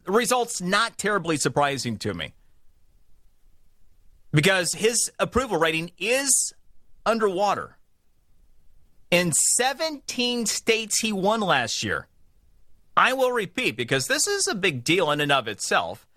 the result's not terribly surprising to me because his approval rating is underwater. In seventeen states he won last year. I will repeat, because this is a big deal in and of itself.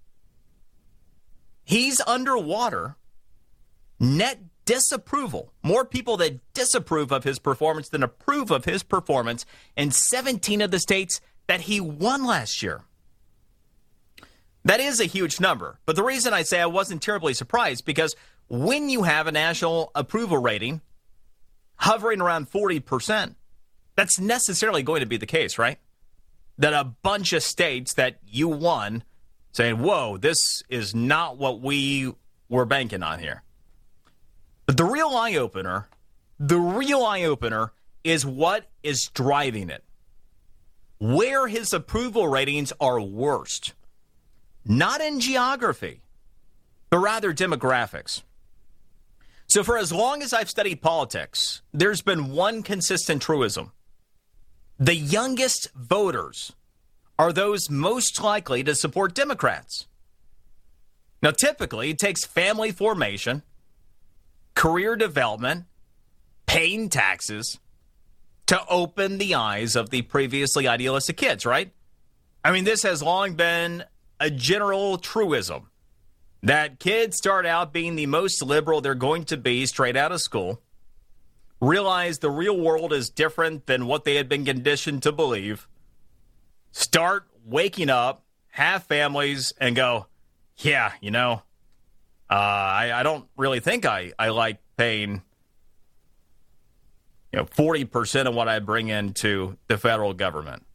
He's underwater. Net disapproval. More people that disapprove of his performance than approve of his performance in seventeen of the states that he won last year. That is a huge number. But the reason I say I wasn't terribly surprised, because when you have a national approval rating hovering around forty percent, that's necessarily going to be the case, right? That a bunch of states that you won saying, whoa, this is not what we were banking on here. But the real eye-opener, the real eye-opener is what is driving it. Where his approval ratings are worst. Not in geography, but rather demographics. So for as long as I've studied politics, there's been one consistent truism. The youngest voters are those most likely to support Democrats. Now, typically, it takes family formation, career development, paying taxes to open the eyes of the previously idealistic kids, right? I mean, this has long been a general truism that kids start out being the most liberal they're going to be straight out of school, realize the real world is different than what they had been conditioned to believe, start waking up, have families, and go, yeah, you know, uh, I, I don't really think I, I like paying you know, forty percent of what I bring into the federal government.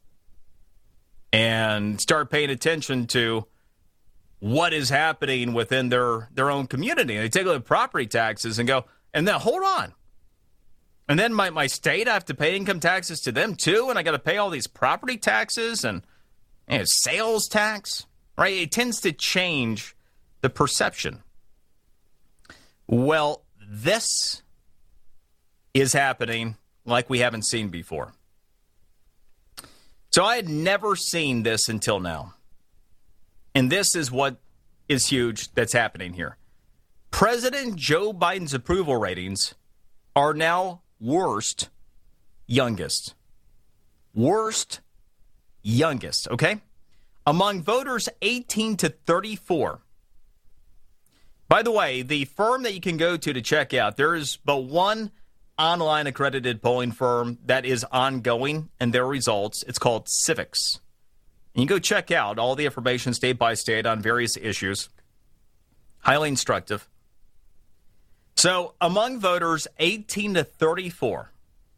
And start paying attention to what is happening within their, their own community. And they take a look at property taxes and go, and then hold on. And then my, my state, I have to pay income taxes to them too, and I got to pay all these property taxes and, and sales tax, right? It tends to change the perception. Well, this is happening like we haven't seen before. So I had never seen this until now. And this is what is huge that's happening here. President Joe Biden's approval ratings are now worst, youngest. Worst, youngest, okay? Among voters eighteen to thirty-four. By the way, the firm that you can go to to check out, there is but one online accredited polling firm that is ongoing in their results. It's called Civiqs. And you go check out all the information state by state on various issues. Highly instructive. So among voters eighteen to thirty-four,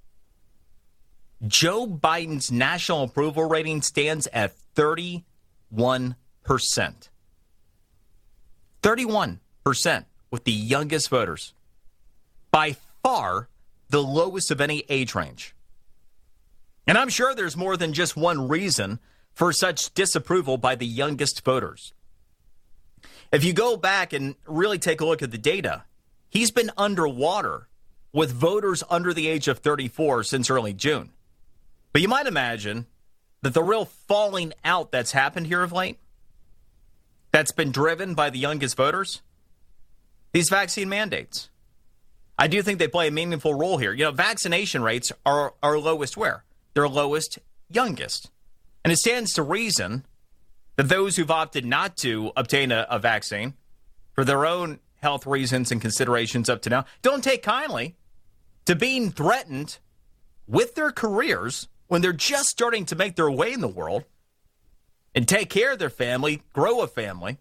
Joe Biden's national approval rating stands at thirty-one percent. thirty-one percent with the youngest voters. By far the lowest of any age range. And I'm sure there's more than just one reason for such disapproval by the youngest voters. If you go back and really take a look at the data, he's been underwater with voters under the age of thirty-four since early June. But you might imagine that the real falling out that's happened here of late, that's been driven by the youngest voters, these vaccine mandates. I do think they play a meaningful role here. You know, vaccination rates are our lowest where? They're lowest, youngest. And it stands to reason that those who've opted not to obtain a, a vaccine for their own health reasons and considerations up to now don't take kindly to being threatened with their careers when they're just starting to make their way in the world and take care of their family, grow a family.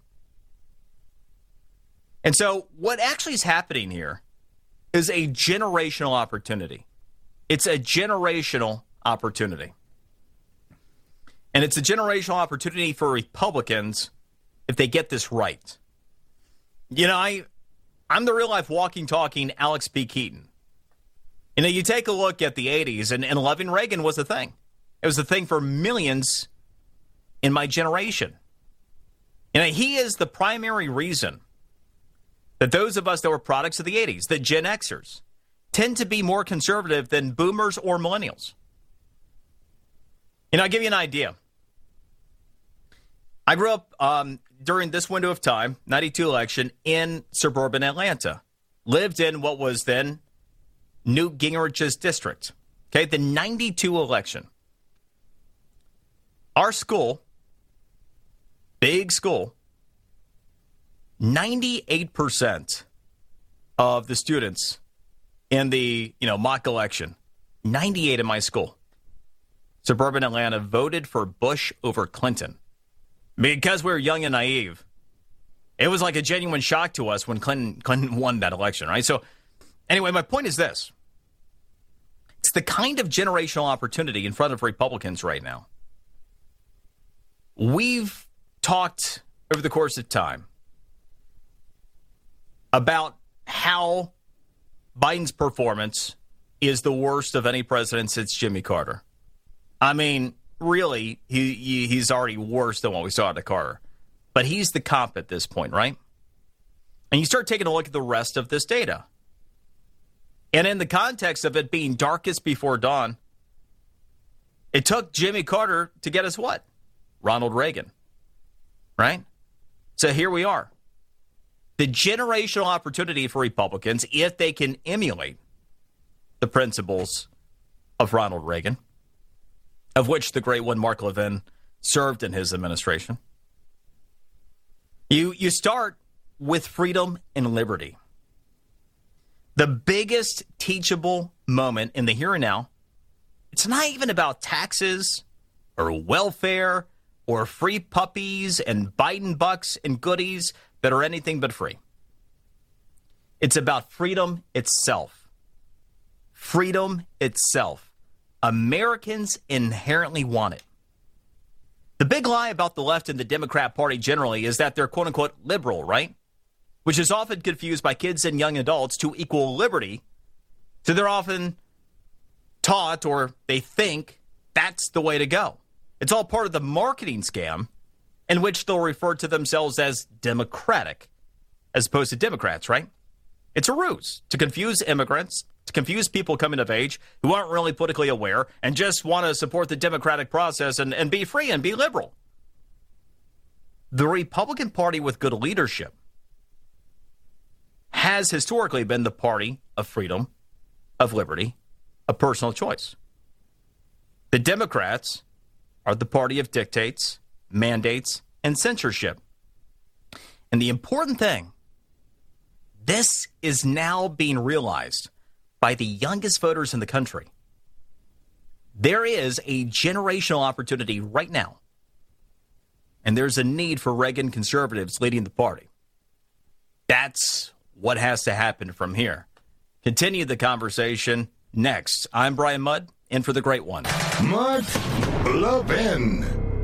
And so what actually is happening here is a generational opportunity. It's a generational opportunity. And it's a generational opportunity for Republicans if they get this right. You know, I, I'm the real-life walking, talking Alex P. Keaton. You know, you take a look at the eighties, and, and loving Reagan was a thing. It was a thing for millions in my generation. You know, he is the primary reason that those of us that were products of the eighties, the Gen Xers, tend to be more conservative than boomers or millennials. You know, I'll give you an idea. I grew up um, during this window of time, ninety-two election, in suburban Atlanta. Lived in what was then Newt Gingrich's district. Okay, the ninety-two election. Our school, big school, ninety-eight percent of the students in the, you know, mock election, ninety-eight in my school, suburban Atlanta, voted for Bush over Clinton. Because we were young and naive. It was like a genuine shock to us when Clinton, Clinton won that election, right? So anyway, my point is this. It's the kind of generational opportunity in front of Republicans right now. We've talked over the course of time about how Biden's performance is the worst of any president since Jimmy Carter. I mean, really, he, he he's already worse than what we saw under Carter. But he's the comp at this point, right? And you start taking a look at the rest of this data. And in the context of it being darkest before dawn, it took Jimmy Carter to get us what? Ronald Reagan, right? So here we are. The generational opportunity for Republicans, if they can emulate the principles of Ronald Reagan, of which the great one, Mark Levin, served in his administration. You, you start with freedom and liberty. The biggest teachable moment in the here and now, it's not even about taxes or welfare or free puppies and Biden bucks and goodies that are anything but free. It's about freedom itself. Freedom itself. Americans inherently want it. The big lie about the left and the Democrat Party generally is that they're quote-unquote liberal, right? Which is often confused by kids and young adults to equal liberty. So they're often taught, or they think, that's the way to go. It's all part of the marketing scam in which they'll refer to themselves as Democratic as opposed to Democrats, right? It's a ruse to confuse immigrants, to confuse people coming of age who aren't really politically aware and just want to support the democratic process and, and be free and be liberal. The Republican Party with good leadership has historically been the party of freedom, of liberty, of personal choice. The Democrats are the party of dictates, mandates, and censorship. And the important thing, this is now being realized by the youngest voters in the country. There is a generational opportunity right now, and there's a need for Reagan conservatives leading the party. That's what has to happen from here. Continue the conversation next. I'm Brian Mudd, in for the great one. Mark Levin.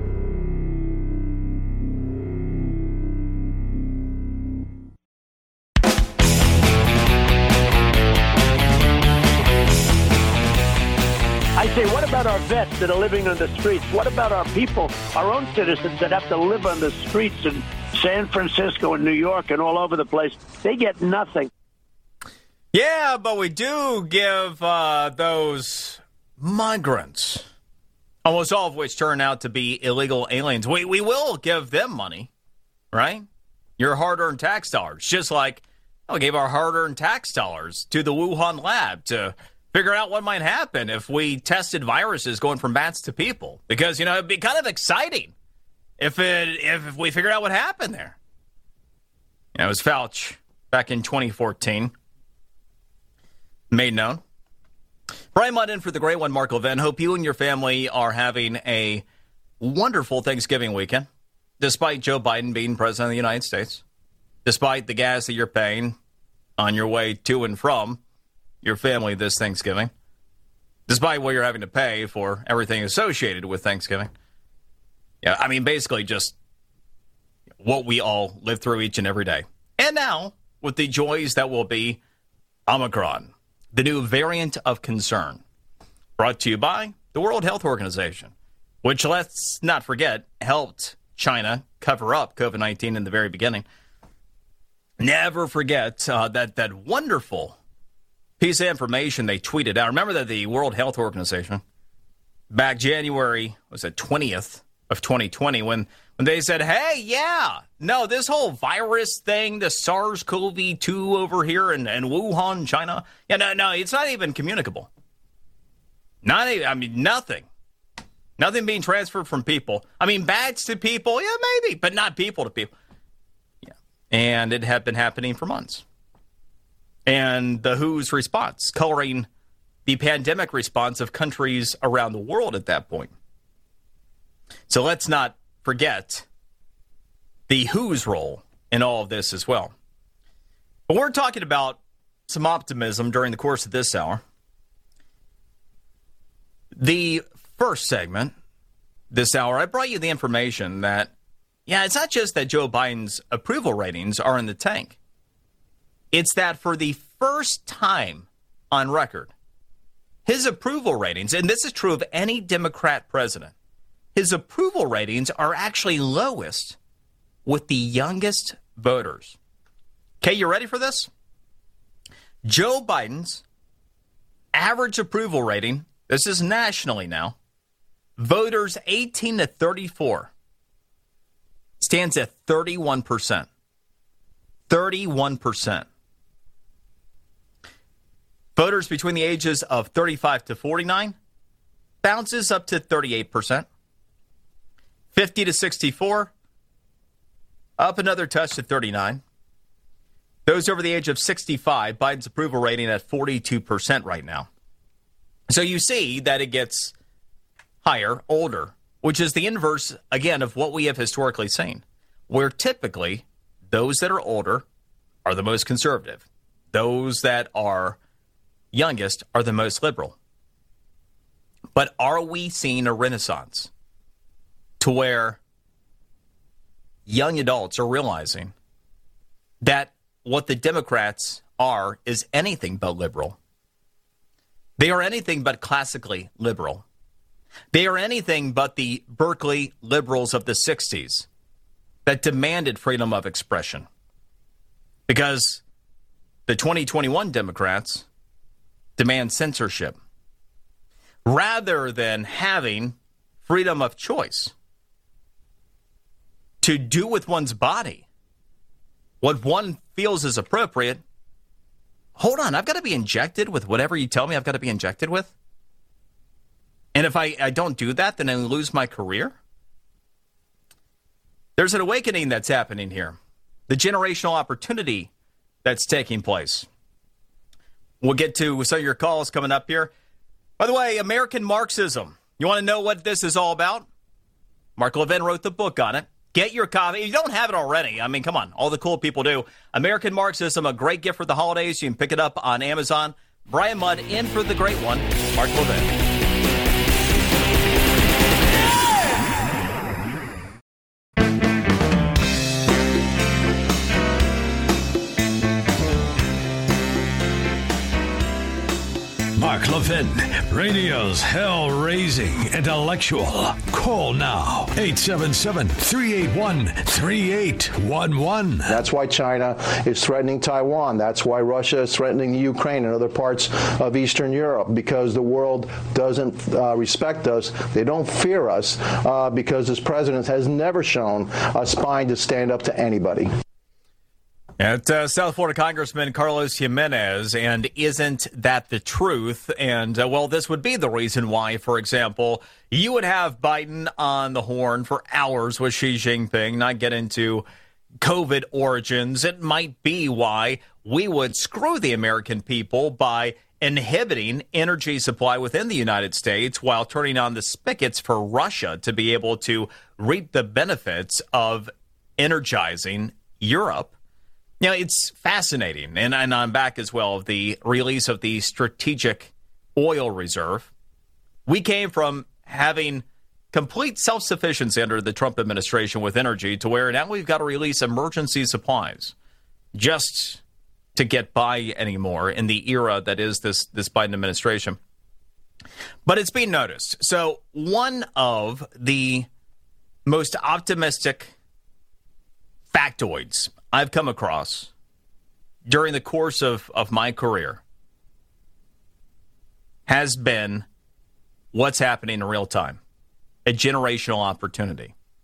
I say, what about our vets that are living on the streets? What about our people, our own citizens that have to live on the streets in San Francisco and New York and all over the place? They get nothing. Yeah, but we do give uh, those migrants, almost all of which turn out to be illegal aliens, we, we will give them money, right? Your hard-earned tax dollars, just like we gave our hard-earned tax dollars to the Wuhan lab to figure out what might happen if we tested viruses going from bats to people. Because, you know, it'd be kind of exciting if it if, if we figured out what happened there. You know, it was Fauci back in twenty fourteen. Made known. Brian Mudd in for the great one, Mark Levin. Hope you and your family are having a wonderful Thanksgiving weekend, despite Joe Biden being president of the United States, despite the gas that you're paying on your way to and from your family this Thanksgiving, despite what you're having to pay for everything associated with Thanksgiving. Yeah, I mean, basically just what we all live through each and every day. And now, with the joys that will be Omicron, the new variant of concern, brought to you by the World Health Organization, which, let's not forget, helped China cover up COVID nineteen in the very beginning. Never forget uh, that, that wonderful piece of information they tweeted out. Remember that the World Health Organization, back January, was it twentieth of twenty twenty, when, when they said, hey, yeah, no, this whole virus thing, the SARS C o V two over here in, in Wuhan, China, yeah, no, no, it's not even communicable. Not even, I mean, nothing. Nothing being transferred from people. I mean, bats to people, yeah, maybe, but not people to people. Yeah, and it had been happening for months. And the W Ho's response, coloring the pandemic response of countries around the world at that point. So let's not forget the W Ho's role in all of this as well. But we're talking about some optimism during the course of this hour. The first segment this hour, I brought you the information that, yeah, it's not just that Joe Biden's approval ratings are in the tank. It's that for the first time on record, his approval ratings, and this is true of any Democrat president, his approval ratings are actually lowest with the youngest voters. Okay, you ready for this? Joe Biden's average approval rating, this is nationally now, voters eighteen to thirty-four, stands at thirty-one percent. thirty-one percent. Voters between the ages of thirty-five to forty-nine bounces up to thirty-eight percent. fifty to sixty-four, up another touch to thirty-nine. Those over the age of sixty-five, Biden's approval rating at forty-two percent right now. So you see that it gets higher, older, which is the inverse, again, of what we have historically seen, where typically those that are older are the most conservative. Those that are youngest are the most liberal. But are we seeing a renaissance to where young adults are realizing that what the Democrats are is anything but liberal? They are anything but classically liberal. They are anything but the Berkeley liberals of the sixties that demanded freedom of expression. Because the twenty twenty-one Democrats demand censorship rather than having freedom of choice to do with one's body what one feels is appropriate. Hold on, I've got to be injected with whatever you tell me I've got to be injected with? And if I, I don't do that, then I lose my career? There's an awakening that's happening here. The generational opportunity that's taking place. We'll get to some of your calls coming up here. By the way, American Marxism. You want to know what this is all about? Mark Levin wrote the book on it. Get your copy. If you don't have it already, I mean, come on. All the cool people do. American Marxism, a great gift for the holidays. You can pick it up on Amazon. Brian Mudd in for the great one, Mark Levin. Mark Levin, radio's hell-raising intellectual. Call now, eight seven seven, three eight one, three eight one one. That's why China is threatening Taiwan. That's why Russia is threatening Ukraine and other parts of Eastern Europe, because the world doesn't uh, respect us. They don't fear us uh, because this president has never shown a spine to stand up to anybody. At uh, South Florida Congressman Carlos Jimenez, and isn't that the truth? And, uh, well, this would be the reason why, for example, you would have Biden on the horn for hours with Xi Jinping, not get into COVID origins. It might be why we would screw the American people by inhibiting energy supply within the United States while turning on the spigots for Russia to be able to reap the benefits of energizing Europe. You know, it's fascinating, and, and I'm back as well, of the release of the Strategic Oil Reserve. We came from having complete self-sufficiency under the Trump administration with energy to where now we've got to release emergency supplies just to get by anymore in the era that is this, this Biden administration. But it's being noticed. So one of the most optimistic factoids I've come across during the course of, of my career has been what's happening in real time, a generational opportunity.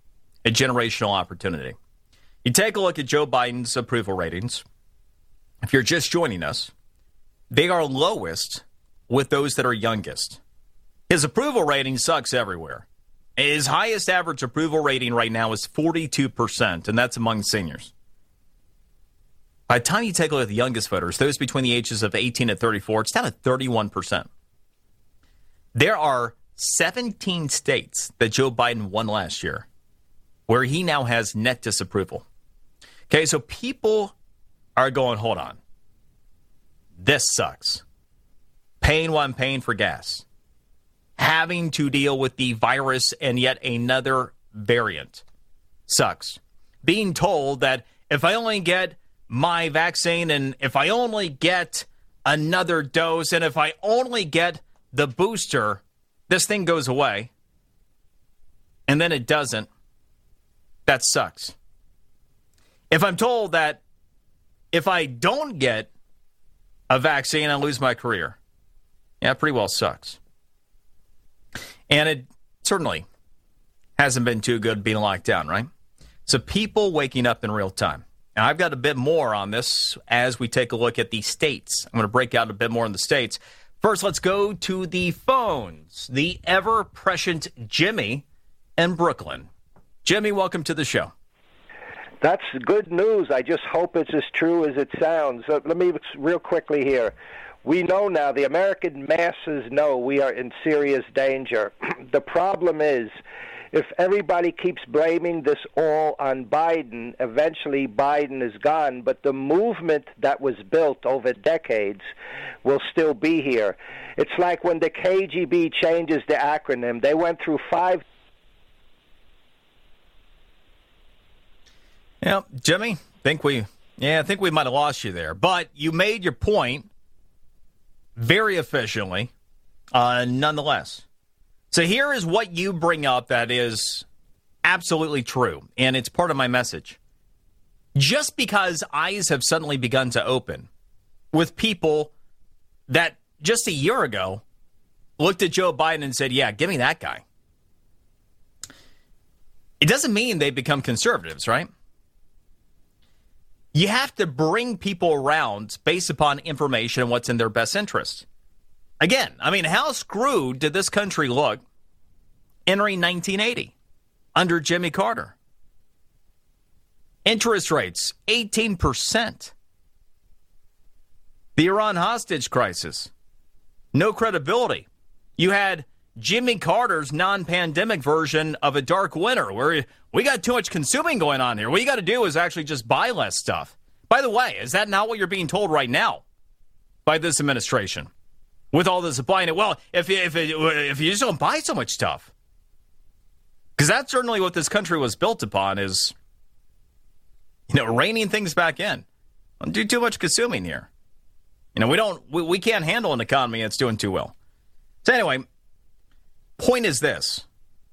a generational opportunity. You take a look at Joe Biden's approval ratings. If you're just joining us, they are lowest with those that are youngest. His approval rating sucks everywhere. His highest average approval rating right now is forty-two percent, and that's among seniors. By the time you take a look at the youngest voters, those between the ages of eighteen and thirty-four, it's down at thirty-one percent. There are seventeen states that Joe Biden won last year where he now has net disapproval. Okay, so people are going, hold on. This sucks. Paying what I'm paying for gas. Having to deal with the virus and yet another variant sucks. Being told that if I only get my vaccine and if I only get another dose and if I only get the booster, this thing goes away. And then it doesn't. That sucks. If I'm told that if I don't get a vaccine, I lose my career. Yeah, pretty well sucks. And it certainly hasn't been too good being locked down, right? So people waking up in real time. Now, I've got a bit more on this as we take a look at the states. I'm going to break out a bit more in the states. First, let's go to the phones. The ever-prescient Jimmy in Brooklyn. Jimmy, welcome to the show. That's good news. I just hope it's as true as it sounds. Uh, let me real quickly here. We know now, the American masses know we are in serious danger. The problem is, if everybody keeps blaming this all on Biden, eventually Biden is gone, but the movement that was built over decades will still be here. It's like when the K G B changes the acronym. They went through five... Yeah, Jimmy, think we, yeah, I think we might have lost you there. But you made your point very efficiently, uh, nonetheless. So here is what you bring up that is absolutely true, and it's part of my message. Just because eyes have suddenly begun to open with people that just a year ago looked at Joe Biden and said, yeah, give me that guy. It doesn't mean they become conservatives, right? You have to bring people around based upon information and what's in their best interest. Again, I mean, how screwed did this country look entering nineteen eighty under Jimmy Carter? Interest rates, eighteen percent. The Iran hostage crisis, no credibility. You had Jimmy Carter's non-pandemic version of a dark winter where we got too much consuming going on here. What you got to do is actually just buy less stuff. By the way, is that not what you're being told right now by this administration? With all the supply in it, well, if you, if, it, if you just don't buy so much stuff. Because that's certainly what this country was built upon is, you know, reining things back in. Don't do too much consuming here. You know, we don't, we, we can't handle an economy that's doing too well. So anyway, point is this.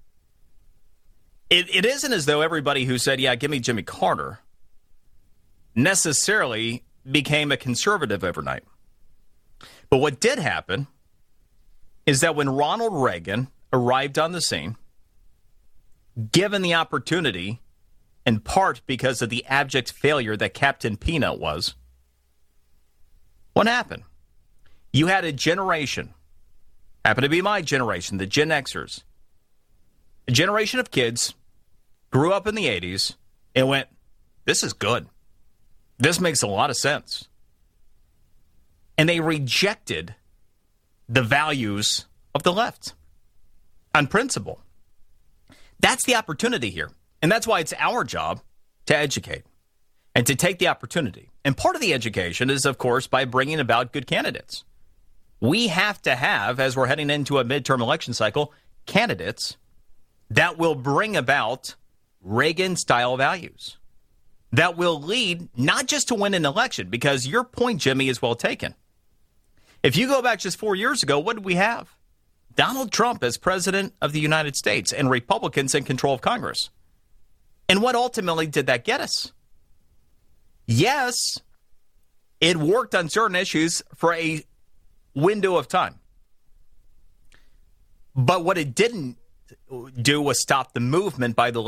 It, it isn't as though everybody who said, yeah, give me Jimmy Carter, necessarily became a conservative overnight. But what did happen is that when Ronald Reagan arrived on the scene, given the opportunity, in part because of the abject failure that Captain Peanut was, what happened? You had a generation, happened to be my generation, the Gen Xers, a generation of kids, grew up in the eighties, and went, this is good. This makes a lot of sense. And they rejected the values of the left on principle. That's the opportunity here. And that's why it's our job to educate and to take the opportunity. And part of the education is, of course, by bringing about good candidates. We have to have, as we're heading into a midterm election cycle, candidates that will bring about Reagan-style values, that will lead not just to win an election, because your point, Jimmy, is well taken. If you go back just four years ago, what did we have? Donald Trump as president of the United States and Republicans in control of Congress. And what ultimately did that get us? Yes, it worked on certain issues for a window of time. But what it didn't do was stop the movement by the left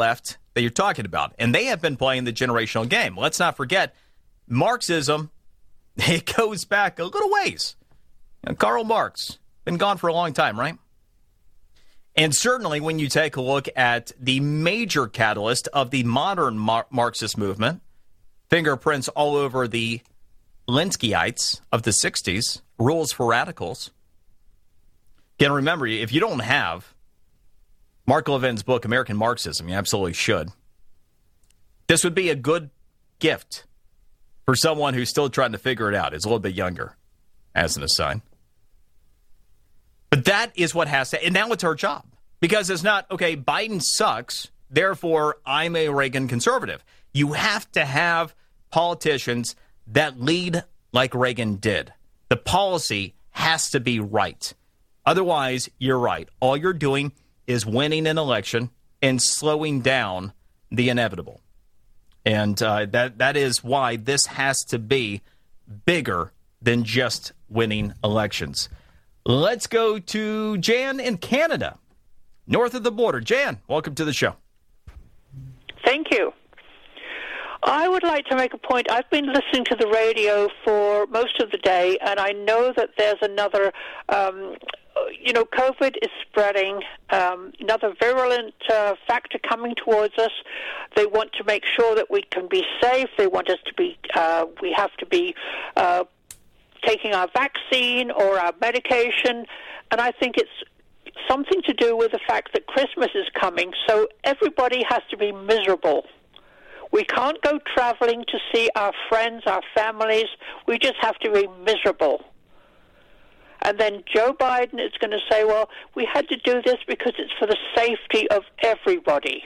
that you're talking about. And they have been playing the generational game. Let's not forget, Marxism, it goes back a little ways. You know, Karl Marx, been gone for a long time, right? And certainly when you take a look at the major catalyst of the modern Mar- Marxist movement, fingerprints all over the Lenskyites of the sixties, Rules for Radicals. Again, remember, if you don't have Mark Levin's book, American Marxism, you absolutely should. This would be a good gift for someone who's still trying to figure it out. Is a little bit younger, as an aside. But that is what has to, and now it's our job. Because it's not, okay, Biden sucks, therefore I'm a Reagan conservative. You have to have politicians that lead like Reagan did. The policy has to be right. Otherwise, you're right. All you're doing is winning an election and slowing down the inevitable. And uh, that that is why this has to be bigger than just winning elections. Let's go to Jan in Canada, north of the border. Jan, welcome to the show. Thank you. I would like to make a point. I've been listening to the radio for most of the day, and I know that there's another, um, you know, COVID is spreading, um, another virulent uh, factor coming towards us. They want to make sure that we can be safe. They want us to be, uh, we have to be uh, taking our vaccine or our medication, and I think it's something to do with the fact that Christmas is coming, so everybody has to be miserable. We can't go traveling to see our friends, our families. We just have to be miserable. And then Joe Biden is going to say, well, we had to do this because it's for the safety of everybody.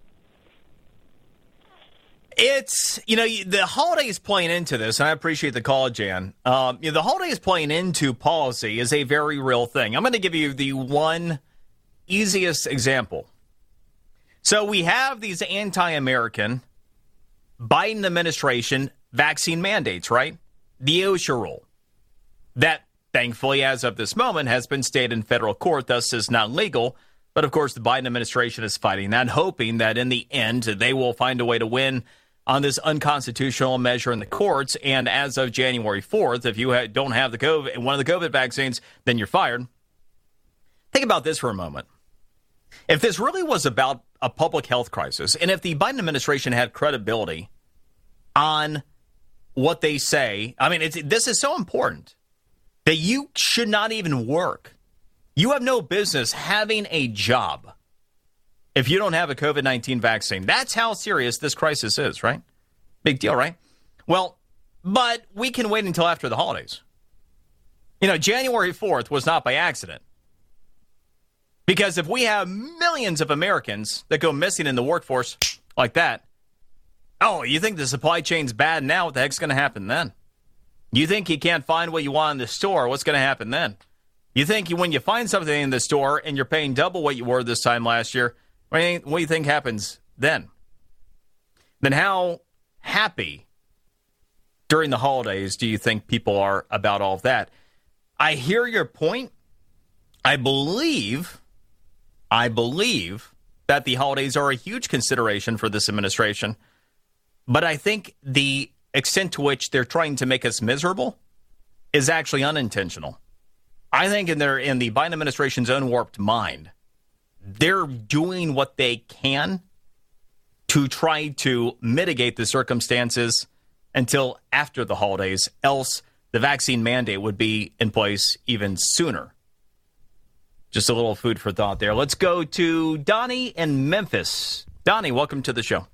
It's, you know, the holidays playing into this, and I appreciate the call, Jan. Um, you know, the holidays playing into policy is a very real thing. I'm going to give you the one easiest example. So we have these anti-American Biden administration vaccine mandates, right? The OSHA rule that, thankfully, as of this moment, has been stayed in federal court, thus is not legal. But, of course, the Biden administration is fighting that, hoping that in the end they will find a way to win on this unconstitutional measure in the courts. And as of January fourth, if you ha- don't have the COVID, one of the COVID vaccines, then you're fired. Think about this for a moment. If this really was about a public health crisis, and if the Biden administration had credibility on what they say, I mean, it's, this is so important that you should not even work. You have no business having a job if you don't have a COVID nineteen vaccine. That's how serious this crisis is, right? Big deal, right? Well, but we can wait until after the holidays. You know, January fourth was not by accident. Because if we have millions of Americans that go missing in the workforce like that, oh, you think the supply chain's bad now? What the heck's going to happen then? You think you can't find what you want in the store? What's going to happen then? You think when you find something in the store and you're paying double what you were this time last year, what do you think, what do you think happens then? Then how happy during the holidays do you think people are about all of that? I hear your point. I believe... I believe that the holidays are a huge consideration for this administration, but I think the extent to which they're trying to make us miserable is actually unintentional. I think in their in the Biden administration's own warped mind, they're doing what they can to try to mitigate the circumstances until after the holidays, else the vaccine mandate would be in place even sooner. Just a little food for thought there. Let's go to Donnie in Memphis. Donnie, welcome to the show.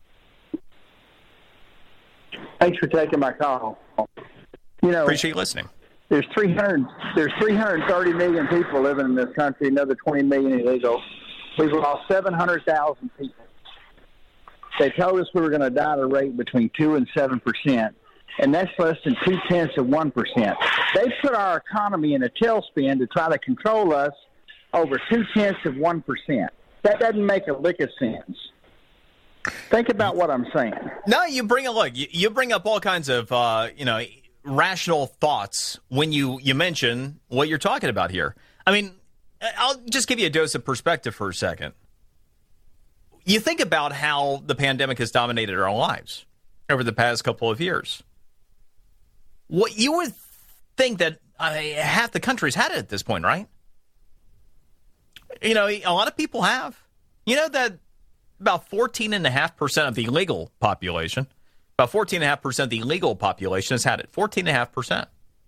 Thanks for taking my call. You know, appreciate you listening. There's three hundred. There's three hundred thirty million people living in this country. Another twenty million illegal. We've lost seven hundred thousand people. They told us we were going to die at a rate between two and seven percent, and that's less than two tenths of one percent. They put our economy in a tailspin to try to control us over two tenths of one percent. That doesn't make a lick of sense. Think about what I'm saying. No, you bring a look. You, you bring up all kinds of uh, you know rational thoughts when you you mention what you're talking about here. I mean, I'll just give you a dose of perspective for a second. you think about how the pandemic has dominated our lives over the past couple of years. What you would think that uh, half the country's had it at this point, right? You know, a lot of people have. You know that about fourteen point five percent of the legal population, about fourteen point five percent of the legal population has had it. fourteen point five percent.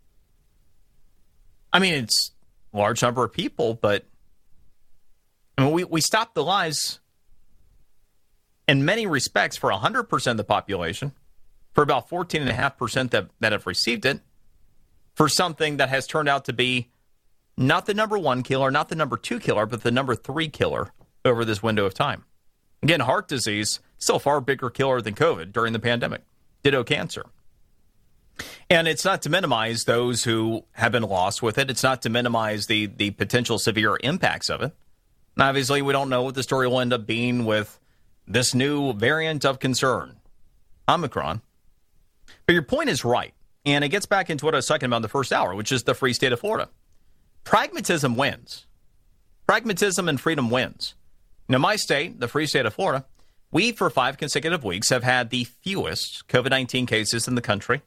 I mean, it's a large number of people, but I mean, we, we stopped the lives in many respects for one hundred percent of the population, for about fourteen point five percent that, that have received it, for something that has turned out to be not the number one killer, not the number two killer, but the number three killer over this window of time. Again, heart disease, still a far bigger killer than COVID during the pandemic. Ditto cancer. And it's not to minimize those who have been lost with it. It's not to minimize the, the potential severe impacts of it. And obviously, we don't know what the story will end up being with this new variant of concern, Omicron. But your point is right. And it gets back into what I was talking about in the first hour, which is the free state of Florida. Pragmatism wins. Pragmatism and freedom wins. Now, my state, the free state of Florida, we, for five consecutive weeks, have had the fewest COVID nineteen cases in the country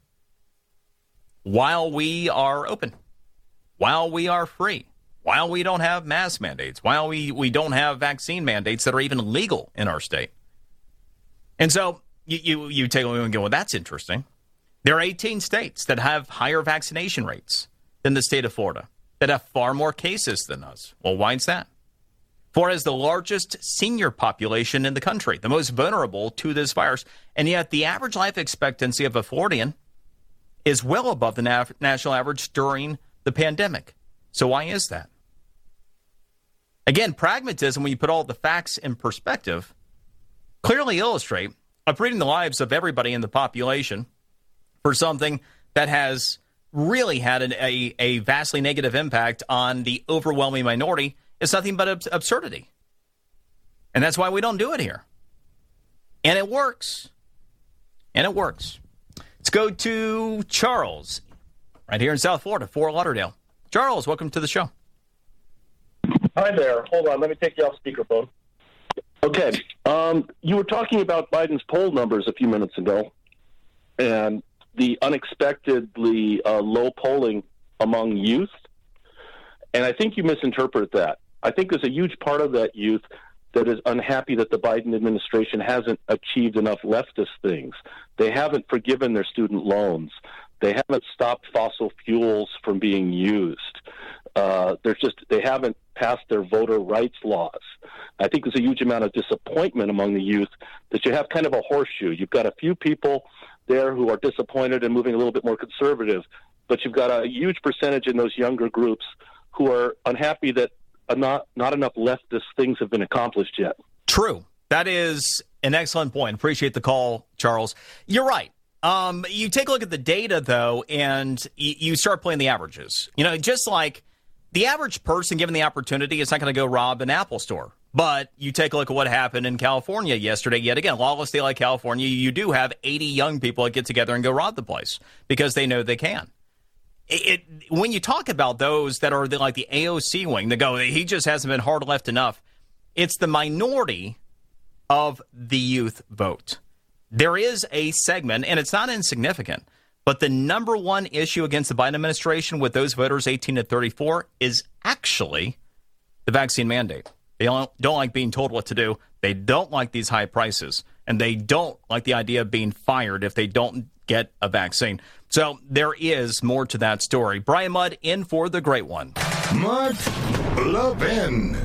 while we are open, while we are free, while we don't have mask mandates, while we, we don't have vaccine mandates that are even legal in our state. And so you, you, you take a look and go, well, that's interesting. There are eighteen states that have higher vaccination rates than the state of Florida, that have far more cases than us. Well, why is that? Florida has the largest senior population in the country, the most vulnerable to this virus. And yet the average life expectancy of a Floridian is well above the na- national average during the pandemic. So why is that? Again, pragmatism, when you put all the facts in perspective, clearly illustrate uprooting the lives of everybody in the population for something that has really had an, a, a vastly negative impact on the overwhelming minority. It's nothing but abs- absurdity. And that's why we don't do it here. And it works. And it works. Let's go to Charles, right here in South Florida, Fort Lauderdale. Charles, welcome to the show. Hi there. Hold on. Let me take you off speakerphone. Okay. Um, you were talking about Biden's poll numbers a few minutes ago and the unexpectedly uh, low polling among youth. And I think you misinterpret that. I think there's a huge part of that youth that is unhappy that the Biden administration hasn't achieved enough leftist things. They haven't forgiven their student loans. They haven't stopped fossil fuels from being used. Uh, there's just they haven't passed their voter rights laws. I think there's a huge amount of disappointment among the youth that you have kind of a horseshoe. You've got a few people there who are disappointed and moving a little bit more conservative, but you've got a huge percentage in those younger groups who are unhappy that not not enough leftist things have been accomplished yet. True. That is an excellent point. Appreciate the call, Charles. You're right. Um, you take a look at the data, though, and y- you start playing the averages. You know, just like the average person given the opportunity is not going to go rob an Apple store. But you take a look at what happened in California yesterday. Yet again, lawless state like California, you do have eighty young people that get together and go rob the place because they know they can. It, when you talk about those that are the, like the A O C wing, that go, he just hasn't been hard left enough. It's the minority of the youth vote. There is a segment, and it's not insignificant, but the number one issue against the Biden administration with those voters eighteen to thirty-four is actually the vaccine mandate. They don't, don't like being told what to do. They don't like these high prices, and they don't like the idea of being fired if they don't get a vaccine. So there is more to that story. Brian Mudd in for the great one. Mudd Levin.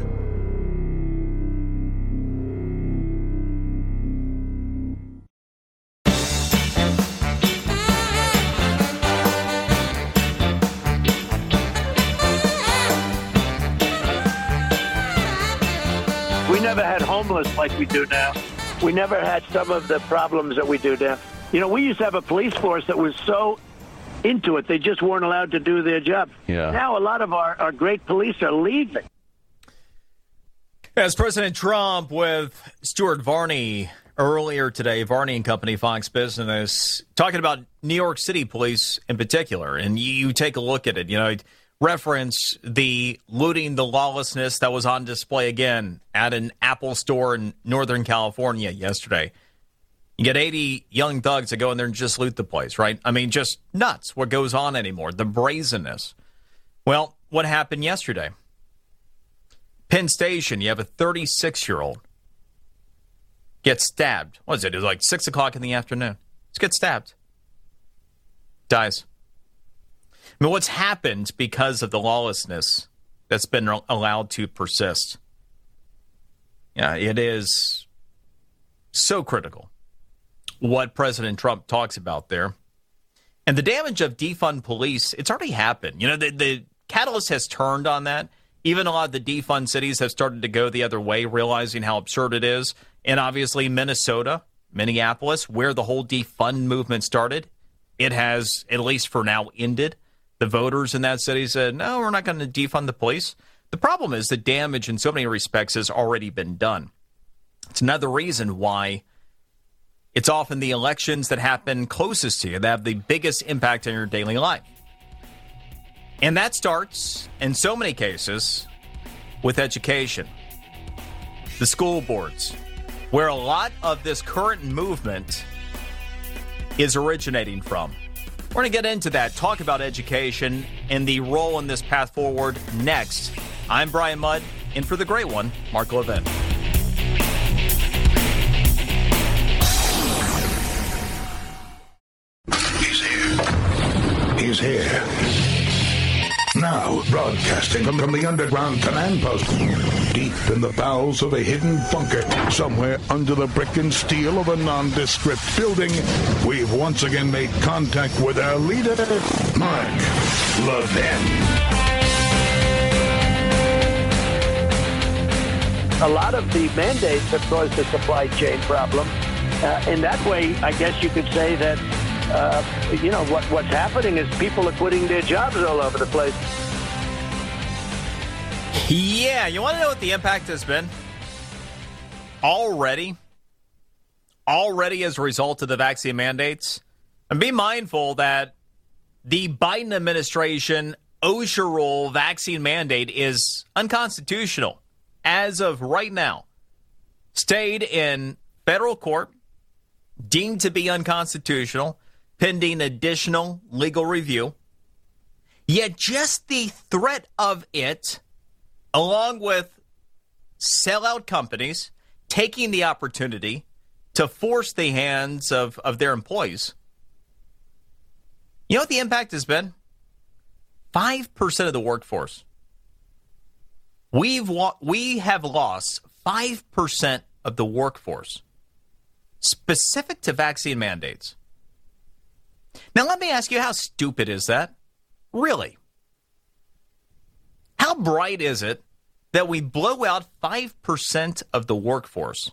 We never had homeless like we do now. We never had some of the problems that we do now. You know, we used to have a police force that was so into it, they just weren't allowed to do their job. Yeah. Now a lot of our, our great police are leaving. As President Trump with Stuart Varney earlier today, Varney and Company, Fox Business, talking about New York City police in particular. And you, you take a look at it, you know, reference the looting, the lawlessness that was on display again at an Apple store in Northern California yesterday. You get eighty young thugs that go in there and just loot the place, right? I mean, just nuts what goes on anymore, the brazenness. Well, what happened yesterday? Penn Station, you have a thirty-six-year-old get stabbed. What is it? It was like six o'clock in the afternoon. Just get stabbed. Dies. I mean, what's happened because of the lawlessness that's been allowed to persist? Yeah, it is so critical what President Trump talks about there. And the damage of defund police, it's already happened. You know, the, the catalyst has turned on that. Even a lot of the defund cities have started to go the other way, realizing how absurd it is. And obviously Minnesota, Minneapolis, where the whole defund movement started, it has, at least for now, ended. The voters in that city said, no, we're not going to defund the police. The problem is the damage in so many respects has already been done. It's another reason why it's often the elections that happen closest to you that have the biggest impact on your daily life. And that starts, in so many cases, with education. The school boards, where a lot of this current movement is originating from. We're going to get into that, talk about education and the role in this path forward next. I'm Brian Mudd, in for the great one, Mark Levin. He's here. He's here. Now, broadcasting from, from the underground command post, deep in the bowels of a hidden bunker, somewhere under the brick and steel of a nondescript building, we've once again made contact with our leader, Mark Levin. A lot of the mandates have caused a supply chain problem. Uh, in that way, I guess you could say that Uh, you know, what, what's happening is people are quitting their jobs all over the place. Yeah, you want to know what the impact has been? Already, already as a result of the vaccine mandates. And be mindful that the Biden administration OSHA rule vaccine mandate is unconstitutional as of right now. Stayed in federal court, deemed to be unconstitutional, pending additional legal review. Yet just the threat of it, along with sellout companies taking the opportunity to force the hands of, of their employees. You know what the impact has been? five percent of the workforce. We've we have lost five percent of the workforce specific to vaccine mandates. Now, let me ask you, how stupid is that? Really? How bright is it that we blow out five percent of the workforce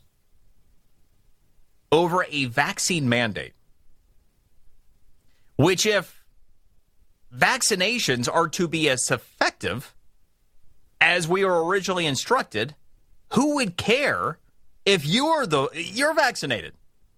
over a vaccine mandate? Which, if vaccinations are to be as effective as we were originally instructed, who would care if you are the you're vaccinated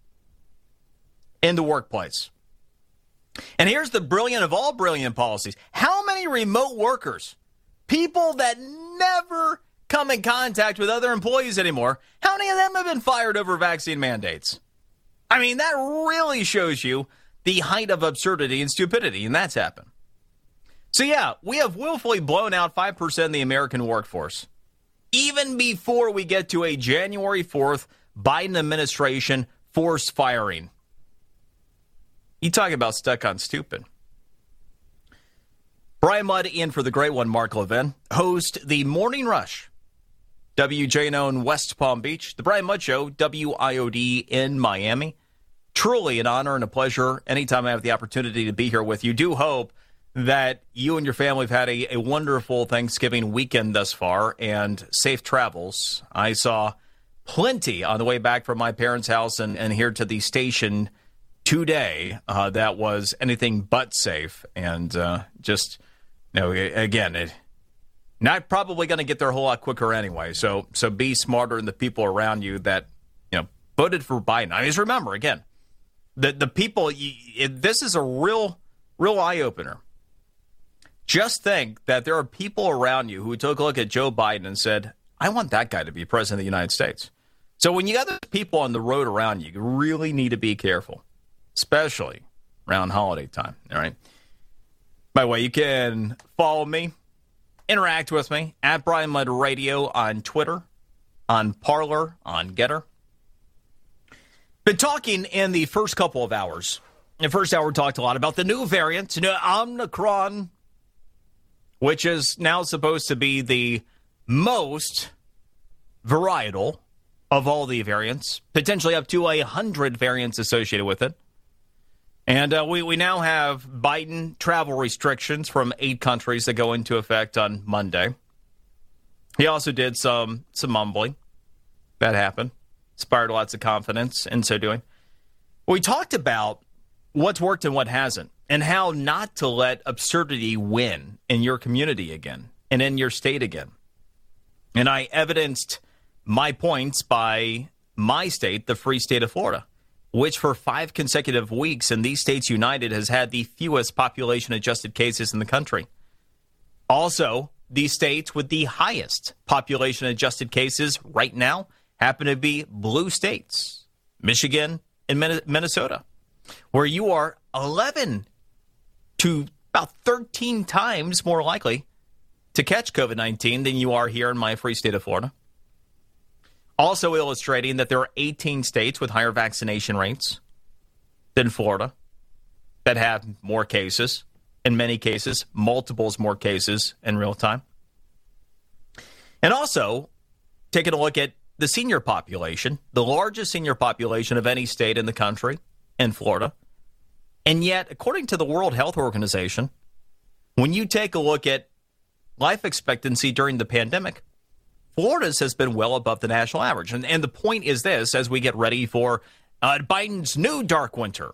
in the workplace? And here's the brilliant of all brilliant policies. How many remote workers, people that never come in contact with other employees anymore, how many of them have been fired over vaccine mandates? I mean, that really shows you the height of absurdity and stupidity, and that's happened. So yeah, we have willfully blown out five percent of the American workforce, even before we get to a January fourth Biden administration forced firing. You talk about stuck on stupid. Brian Mudd in for the great one, Mark Levin. Host the Morning Rush, W J N O in West Palm Beach. The Brian Mudd Show, W I O D in Miami. Truly an honor and a pleasure anytime I have the opportunity to be here with you. Do hope that you and your family have had a, a wonderful Thanksgiving weekend thus far and safe travels. I saw plenty on the way back from my parents' house and, and here to the station today uh, that was anything but safe. And uh, just, you know, again, it, not probably going to get there a whole lot quicker anyway. So so be smarter than the people around you that, you know, voted for Biden. I mean, just remember, again, the, the people, it, this is a real, real eye-opener. Just think that there are people around you who took a look at Joe Biden and said, I want that guy to be president of the United States. So when you got those people on the road around you, you really need to be careful, especially around holiday time. All right. By the way, you can follow me, interact with me at Brian Mudd Radio on Twitter, on Parler, on Getter. Been talking in the first couple of hours. In the first hour, we talked a lot about the new variant, new Omicron, which is now supposed to be the most varietal of all the variants, potentially up to a hundred variants associated with it. And uh, we, we now have Biden travel restrictions from eight countries that go into effect on Monday. He also did some, some mumbling. That happened. Inspired lots of confidence in so doing. We talked about what's worked and what hasn't, and how not to let absurdity win in your community again and in your state again. And I evidenced my points by my state, the free state of Florida, which for five consecutive weeks in these states united has had the fewest population-adjusted cases in the country. Also, the states with the highest population-adjusted cases right now happen to be blue states, Michigan and Minnesota, where you are eleven to about thirteen times more likely to catch COVID nineteen than you are here in my free state of Florida. Also illustrating that there are eighteen states with higher vaccination rates than Florida that have more cases, in many cases, multiples more cases in real time. And also taking a look at the senior population, the largest senior population of any state in the country, in Florida. And yet, according to the World Health Organization, when you take a look at life expectancy during the pandemic, Florida's has been well above the national average. And, and the point is this, as we get ready for uh, Biden's new dark winter,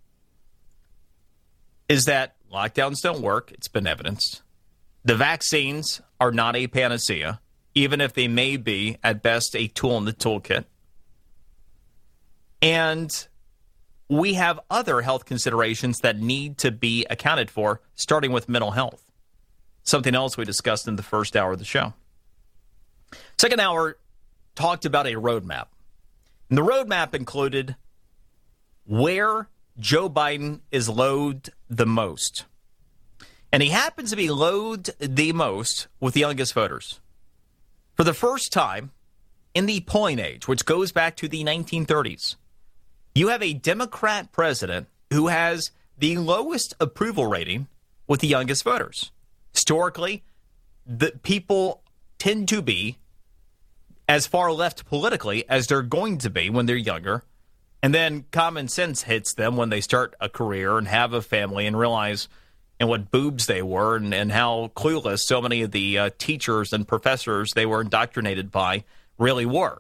is that lockdowns don't work. It's been evidenced. The vaccines are not a panacea, even if they may be, at best, a tool in the toolkit. And we have other health considerations that need to be accounted for, starting with mental health. Something else we discussed in the first hour of the show. Second hour talked about a roadmap. And the roadmap included where Joe Biden is loathed the most. And he happens to be loathed the most with the youngest voters. For the first time in the polling age, which goes back to the nineteen thirties, you have a Democrat president who has the lowest approval rating with the youngest voters. Historically, the people tend to be as far left politically as they're going to be when they're younger. And then common sense hits them when they start a career and have a family and realize and what boobs they were and, and how clueless so many of the uh, teachers and professors they were indoctrinated by really were.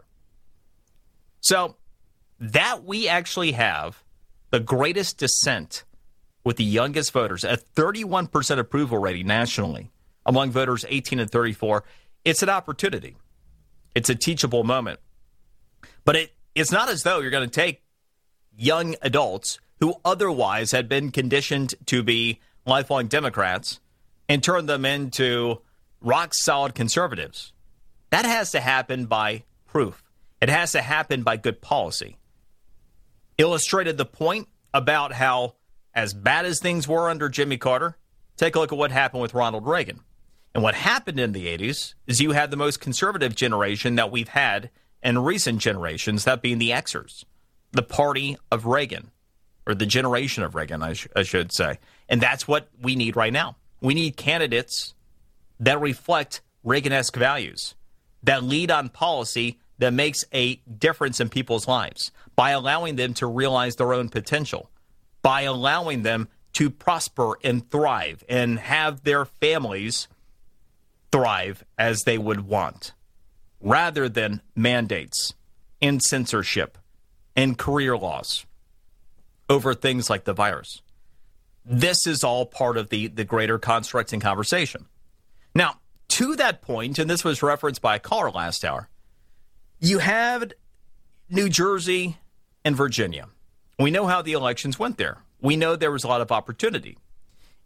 So that we actually have the greatest dissent with the youngest voters, a thirty-one percent approval rating nationally among voters eighteen and thirty-four, it's an opportunity. It's a teachable moment. But it, it's not as though you're going to take young adults who otherwise had been conditioned to be lifelong Democrats and turn them into rock-solid conservatives. That has to happen by proof. It has to happen by good policy. Illustrated the point about how, as bad as things were under Jimmy Carter, take a look at what happened with Ronald Reagan. And what happened in the eighties is you had the most conservative generation that we've had in recent generations, that being the Xers, the party of Reagan, or the generation of Reagan, I, sh- I should say. And that's what we need right now. We need candidates that reflect Reagan-esque values, that lead on policy that makes a difference in people's lives by allowing them to realize their own potential, by allowing them to prosper and thrive and have their families thrive as they would want, rather than mandates and censorship and career laws over things like the virus. This is all part of the, the greater construct and conversation. Now, to that point, and this was referenced by a caller last hour, you had New Jersey and Virginia. We know how the elections went there. We know there was a lot of opportunity.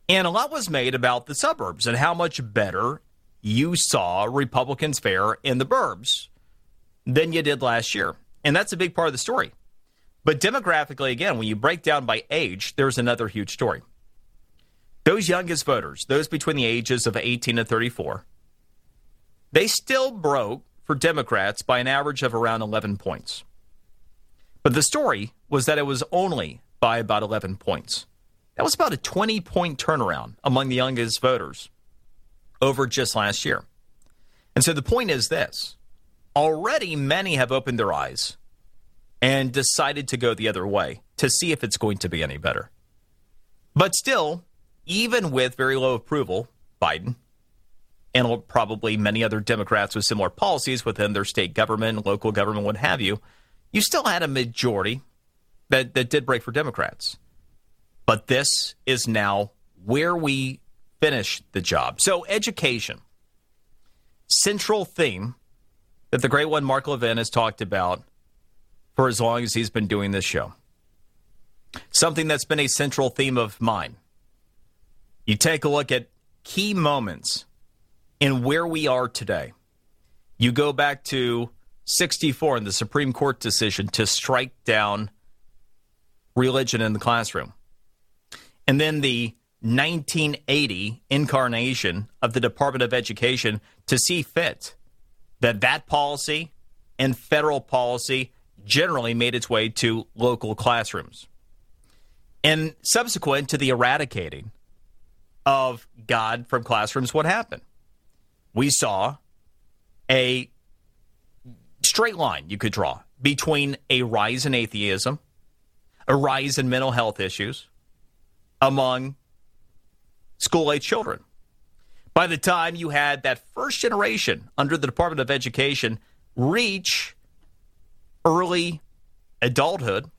And a lot was made about the suburbs and how much better you saw Republicans fare in the burbs than you did last year. And that's a big part of the story. But demographically, again, when you break down by age, there's another huge story. Those youngest voters, those between the ages of eighteen and thirty-four, they still broke for Democrats by an average of around eleven points. But the story was that it was only by about eleven points. That was about a twenty-point turnaround among the youngest voters over just last year. And so the point is this. Already many have opened their eyes and decided to go the other way to see if it's going to be any better. But still, even with very low approval, Biden and probably many other Democrats with similar policies within their state government, local government, what have you, you still had a majority that, that did break for Democrats. But this is now where we finish the job. So education, central theme that the great one Mark Levin has talked about for as long as he's been doing this show. Something that's been a central theme of mine. You take a look at key moments in where we are today. You go back to sixty-four in the Supreme Court decision to strike down religion in the classroom. And then the nineteen eighty incarnation of the Department of Education to see fit that that policy and federal policy generally made its way to local classrooms. And subsequent to the eradicating of God from classrooms, what happened? We saw a straight line you could draw between a rise in atheism, a rise in mental health issues among school-age children. By the time you had that first generation under the Department of Education reach early adulthood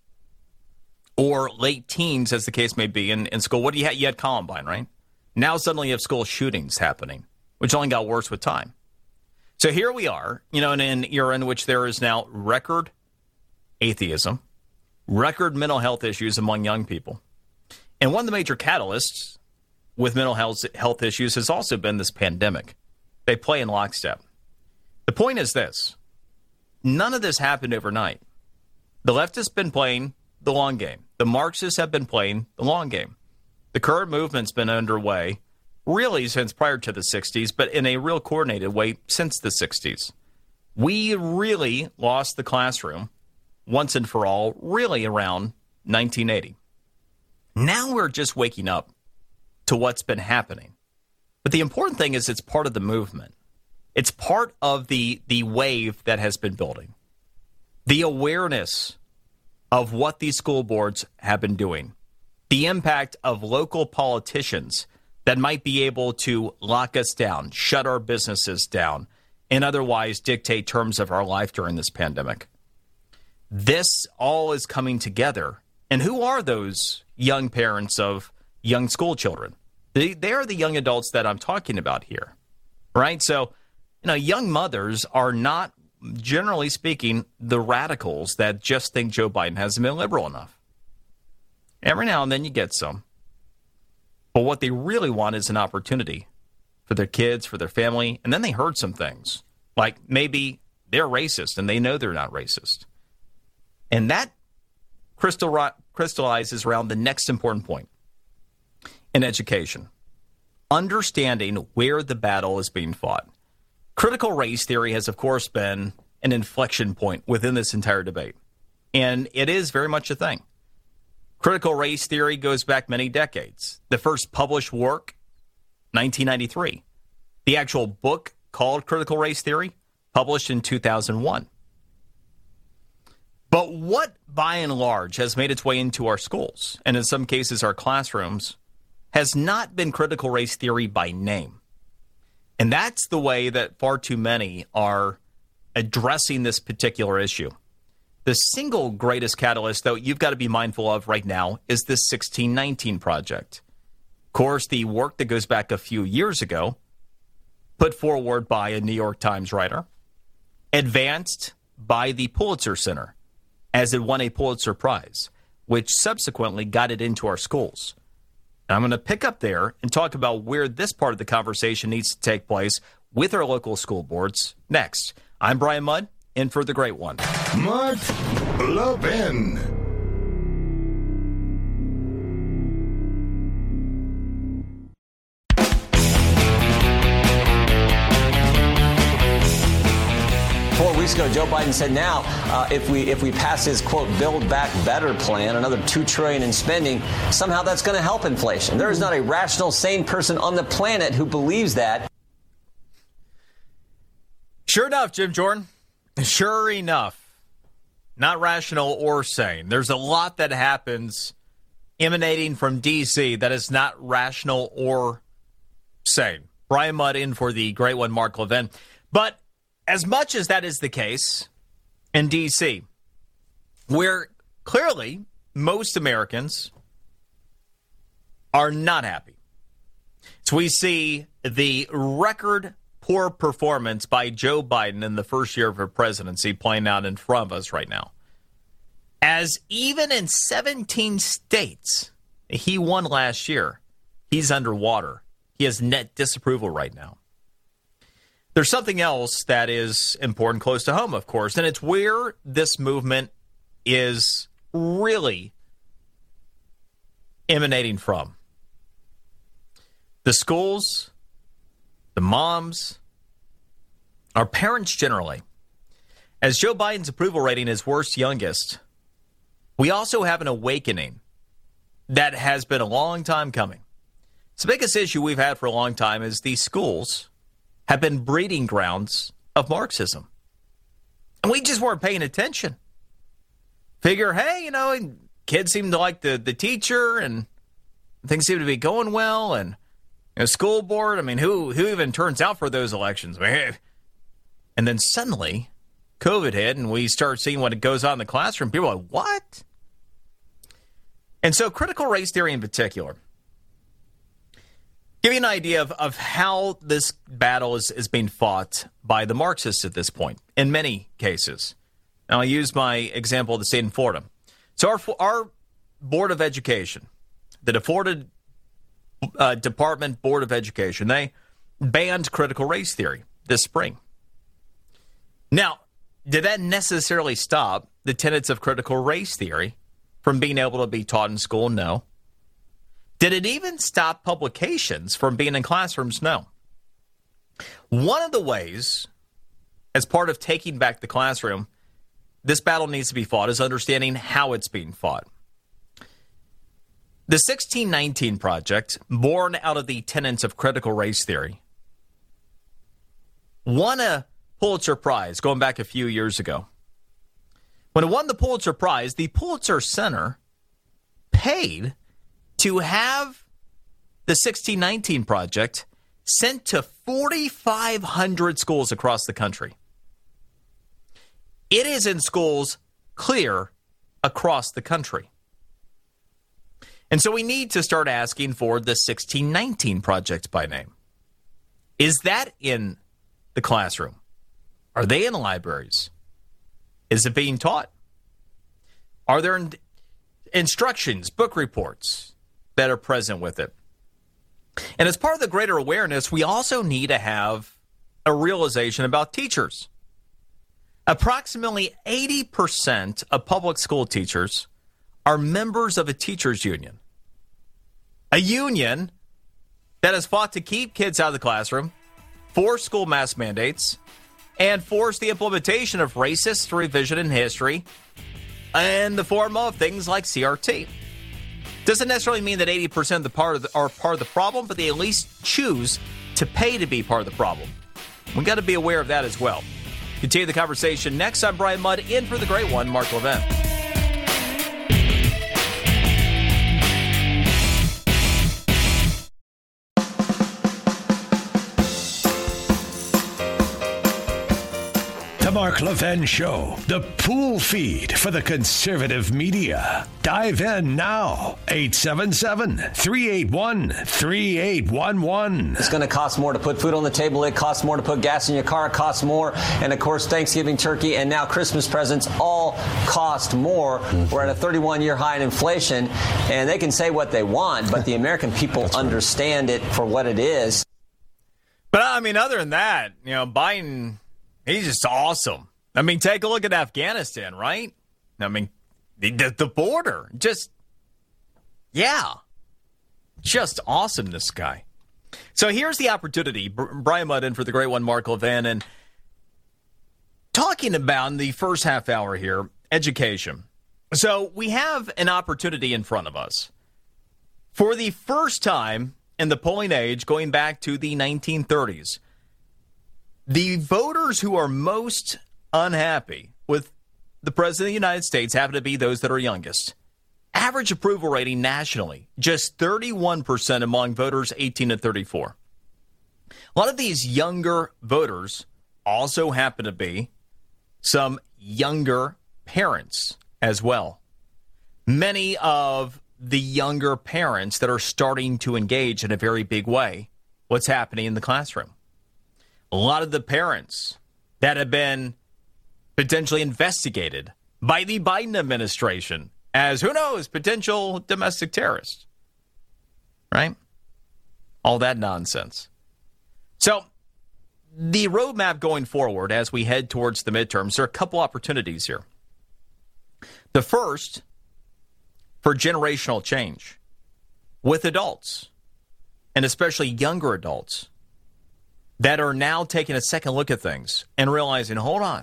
or late teens, as the case may be, in, in school, what do you have? You had Columbine, right? Now suddenly you have school shootings happening, which only got worse with time. So here we are, you know, in an era in which there is now record atheism, record mental health issues among young people. And one of the major catalysts with mental health health issues has also been this pandemic. They play in lockstep. The point is this. None of this happened overnight. The left has been playing the long game. The Marxists have been playing the long game. The current movement's been underway really since prior to the sixties, but in a real coordinated way since the sixties. We really lost the classroom once and for all, really around nineteen eighty. Now we're just waking up to what's been happening. But the important thing is it's part of the movement. It's part of the, the wave that has been building. The awareness of what these school boards have been doing. The impact of local politicians that might be able to lock us down, shut our businesses down, and otherwise dictate terms of our life during this pandemic. This all is coming together. And who are those young parents of young school children? They, they are the young adults that I'm talking about here, right? So, you know, young mothers are not, generally speaking, the radicals that just think Joe Biden hasn't been liberal enough. Every now and then you get some. But what they really want is an opportunity for their kids, for their family. And then they heard some things, like maybe they're racist and they know they're not racist. And that crystal, crystallizes around the next important point in education. Understanding where the battle is being fought. Critical race theory has, of course, been an inflection point within this entire debate. And it is very much a thing. Critical race theory goes back many decades. The first published work, nineteen ninety-three. The actual book called Critical Race Theory, published in two thousand one. But what, by and large, has made its way into our schools, and in some cases our classrooms, has not been critical race theory by name. And that's the way that far too many are addressing this particular issue. The single greatest catalyst, though, you've got to be mindful of right now is this sixteen nineteen project. Of course, the work that goes back a few years ago, put forward by a New York Times writer, advanced by the Pulitzer Center, as it won a Pulitzer Prize, which subsequently got it into our schools. I'm going to pick up there and talk about where this part of the conversation needs to take place with our local school boards next. I'm Brian Mudd, in for the Great One. Mark Levin. Four weeks ago, Joe Biden said now, uh, if we if we pass his, quote, Build Back Better plan, another two trillion dollars in spending, somehow that's going to help inflation. There is not a rational, sane person on the planet who believes that. Sure enough, Jim Jordan. Sure enough. Not rational or sane. There's a lot that happens emanating from D C that is not rational or sane. Brian Mudd in for the Great One, Mark Levin. But as much as that is the case in D C, where clearly most Americans are not happy. So we see the record poor performance by Joe Biden in the first year of her presidency playing out in front of us right now. As even in seventeen states he won last year, he's underwater. He has net disapproval right now. There's something else that is important close to home, of course, and it's where this movement is really emanating from. The schools, the moms, our parents generally. As Joe Biden's approval rating is worst youngest, we also have an awakening that has been a long time coming. It's the biggest issue we've had for a long time is these schools have been breeding grounds of Marxism. And we just weren't paying attention. Figure, hey, you know, kids seem to like the, the teacher and things seem to be going well. And you know, school board, I mean, who who even turns out for those elections? And then suddenly COVID hit and we start seeing what goes on in the classroom. People are like, what? And so critical race theory in particular. Give you an idea of, of how this battle is, is being fought by the Marxists at this point, in many cases. And I'll use my example of the state in Florida. So our, our Board of Education, the Florida uh, Department Board of Education, they banned critical race theory this spring. Now, did that necessarily stop the tenets of critical race theory from being able to be taught in school? No. Did it even stop publications from being in classrooms? No. One of the ways, as part of taking back the classroom, this battle needs to be fought is understanding how it's being fought. The sixteen nineteen Project, born out of the tenets of critical race theory, won a Pulitzer Prize going back a few years ago. When it won the Pulitzer Prize, the Pulitzer Center paid to have the sixteen nineteen Project sent to forty-five hundred schools across the country. It is in schools clear across the country. And so we need to start asking for the sixteen nineteen Project by name. Is that in the classroom? Are they in the libraries? Is it being taught? Are there in- instructions, book reports that are present with it? And as part of the greater awareness, we also need to have a realization about teachers. Approximately eighty percent of public school teachers are members of a teachers union. A union that has fought to keep kids out of the classroom, force school mask mandates, and force the implementation of racist revision in history in the form of things like C R T. Doesn't necessarily mean that eighty percent of the part of the, are part of the problem, but they at least choose to pay to be part of the problem. We've got to be aware of that as well. Continue the conversation next. I'm Brian Mudd, in for the Great One, Mark Levin. The Mark Levin Show, the pool feed for the conservative media. Dive in now. eight seven seven, three eight one, three eight one one. It's going to cost more to put food on the table. It costs more to put gas in your car. It costs more. And, of course, Thanksgiving turkey and now Christmas presents all cost more. Mm-hmm. We're at a thirty-one-year high in inflation, and they can say what they want, but the American people right. understand it for what it is. But, I mean, other than that, you know, Biden... he's just awesome. I mean, take a look at Afghanistan, right? I mean, the, the border, just, yeah, just awesome, this guy. So here's the opportunity. Brian Mudd in for the great one, Mark Levin, and talking about in the first half hour here, education. So we have an opportunity in front of us. For the first time in the polling age, going back to the nineteen thirties, the voters who are most unhappy with the President of the United States happen to be those that are youngest. Average approval rating nationally, just thirty-one percent among voters eighteen to thirty-four. A lot of these younger voters also happen to be some younger parents as well. Many of the younger parents that are starting to engage in a very big way what's happening in the classroom. A lot of the parents that have been potentially investigated by the Biden administration as, who knows, potential domestic terrorists. Right? All that nonsense. So the roadmap going forward as we head towards the midterms, there are a couple opportunities here. The first, for generational change with adults, and especially younger adults, that are now taking a second look at things and realizing, hold on,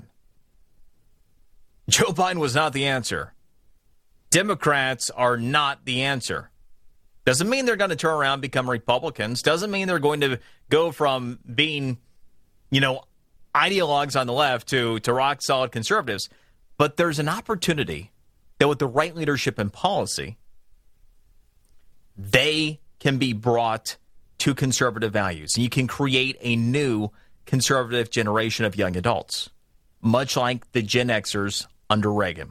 Joe Biden was not the answer. Democrats are not the answer. Doesn't mean they're going to turn around and become Republicans. Doesn't mean they're going to go from being, you know, ideologues on the left to, to rock solid conservatives. But there's an opportunity that with the right leadership and policy, they can be brought to conservative values. And you can create a new conservative generation of young adults, much like the Gen Xers under Reagan.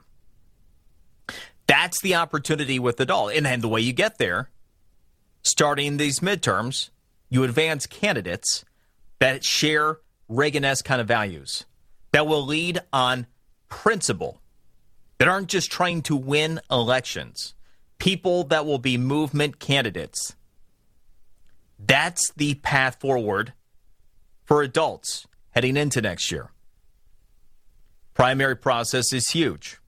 That's the opportunity with adult. And, and the way you get there, starting these midterms, you advance candidates that share Reagan-esque kind of values, that will lead on principle, that aren't just trying to win elections, people that will be movement candidates. That's the path forward for adults heading into next year. Primary process is huge.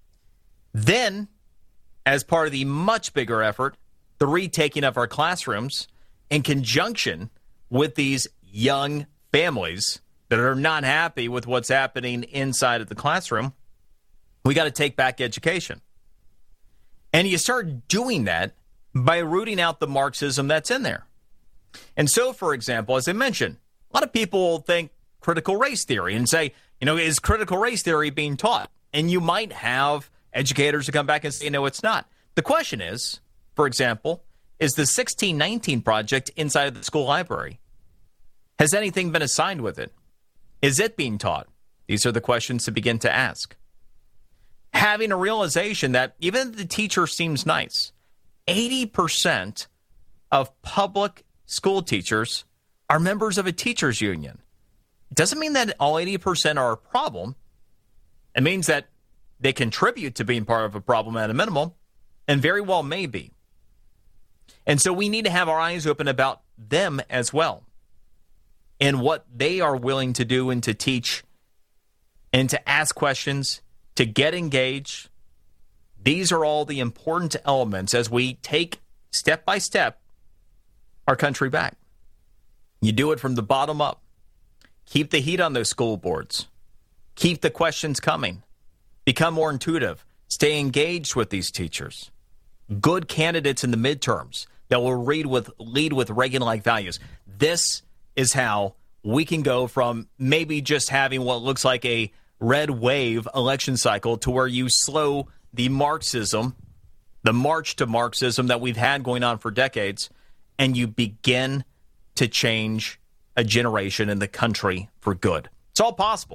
Then, as part of the much bigger effort, the retaking of our classrooms in conjunction with these young families that are not happy with what's happening inside of the classroom, we got to take back education. And you start doing that by rooting out the Marxism that's in there. And so, for example, as I mentioned, a lot of people think critical race theory and say, you know, is critical race theory being taught? And you might have educators who come back and say, no, it's not. The question is, for example, is the sixteen nineteen project inside of the school library? Has anything been assigned with it? Is it being taught? These are the questions to begin to ask. Having a realization that even if the teacher seems nice, eighty percent of public school teachers are members of a teachers union. It doesn't mean that all eighty percent are a problem. It means that they contribute to being part of a problem at a minimum, and very well may be. And so we need to have our eyes open about them as well, and what they are willing to do and to teach and to ask questions, to get engaged. These are all the important elements as we take step by step our country back. You do it from the bottom up. Keep the heat on those school boards. Keep the questions coming. Become more intuitive. Stay engaged with these teachers. Good candidates in the midterms that will read with, lead with Reagan-like values. This is how we can go from maybe just having what looks like a red wave election cycle to where you slow the Marxism, the march to Marxism that we've had going on for decades, and you begin to change a generation in the country for good. It's all possible.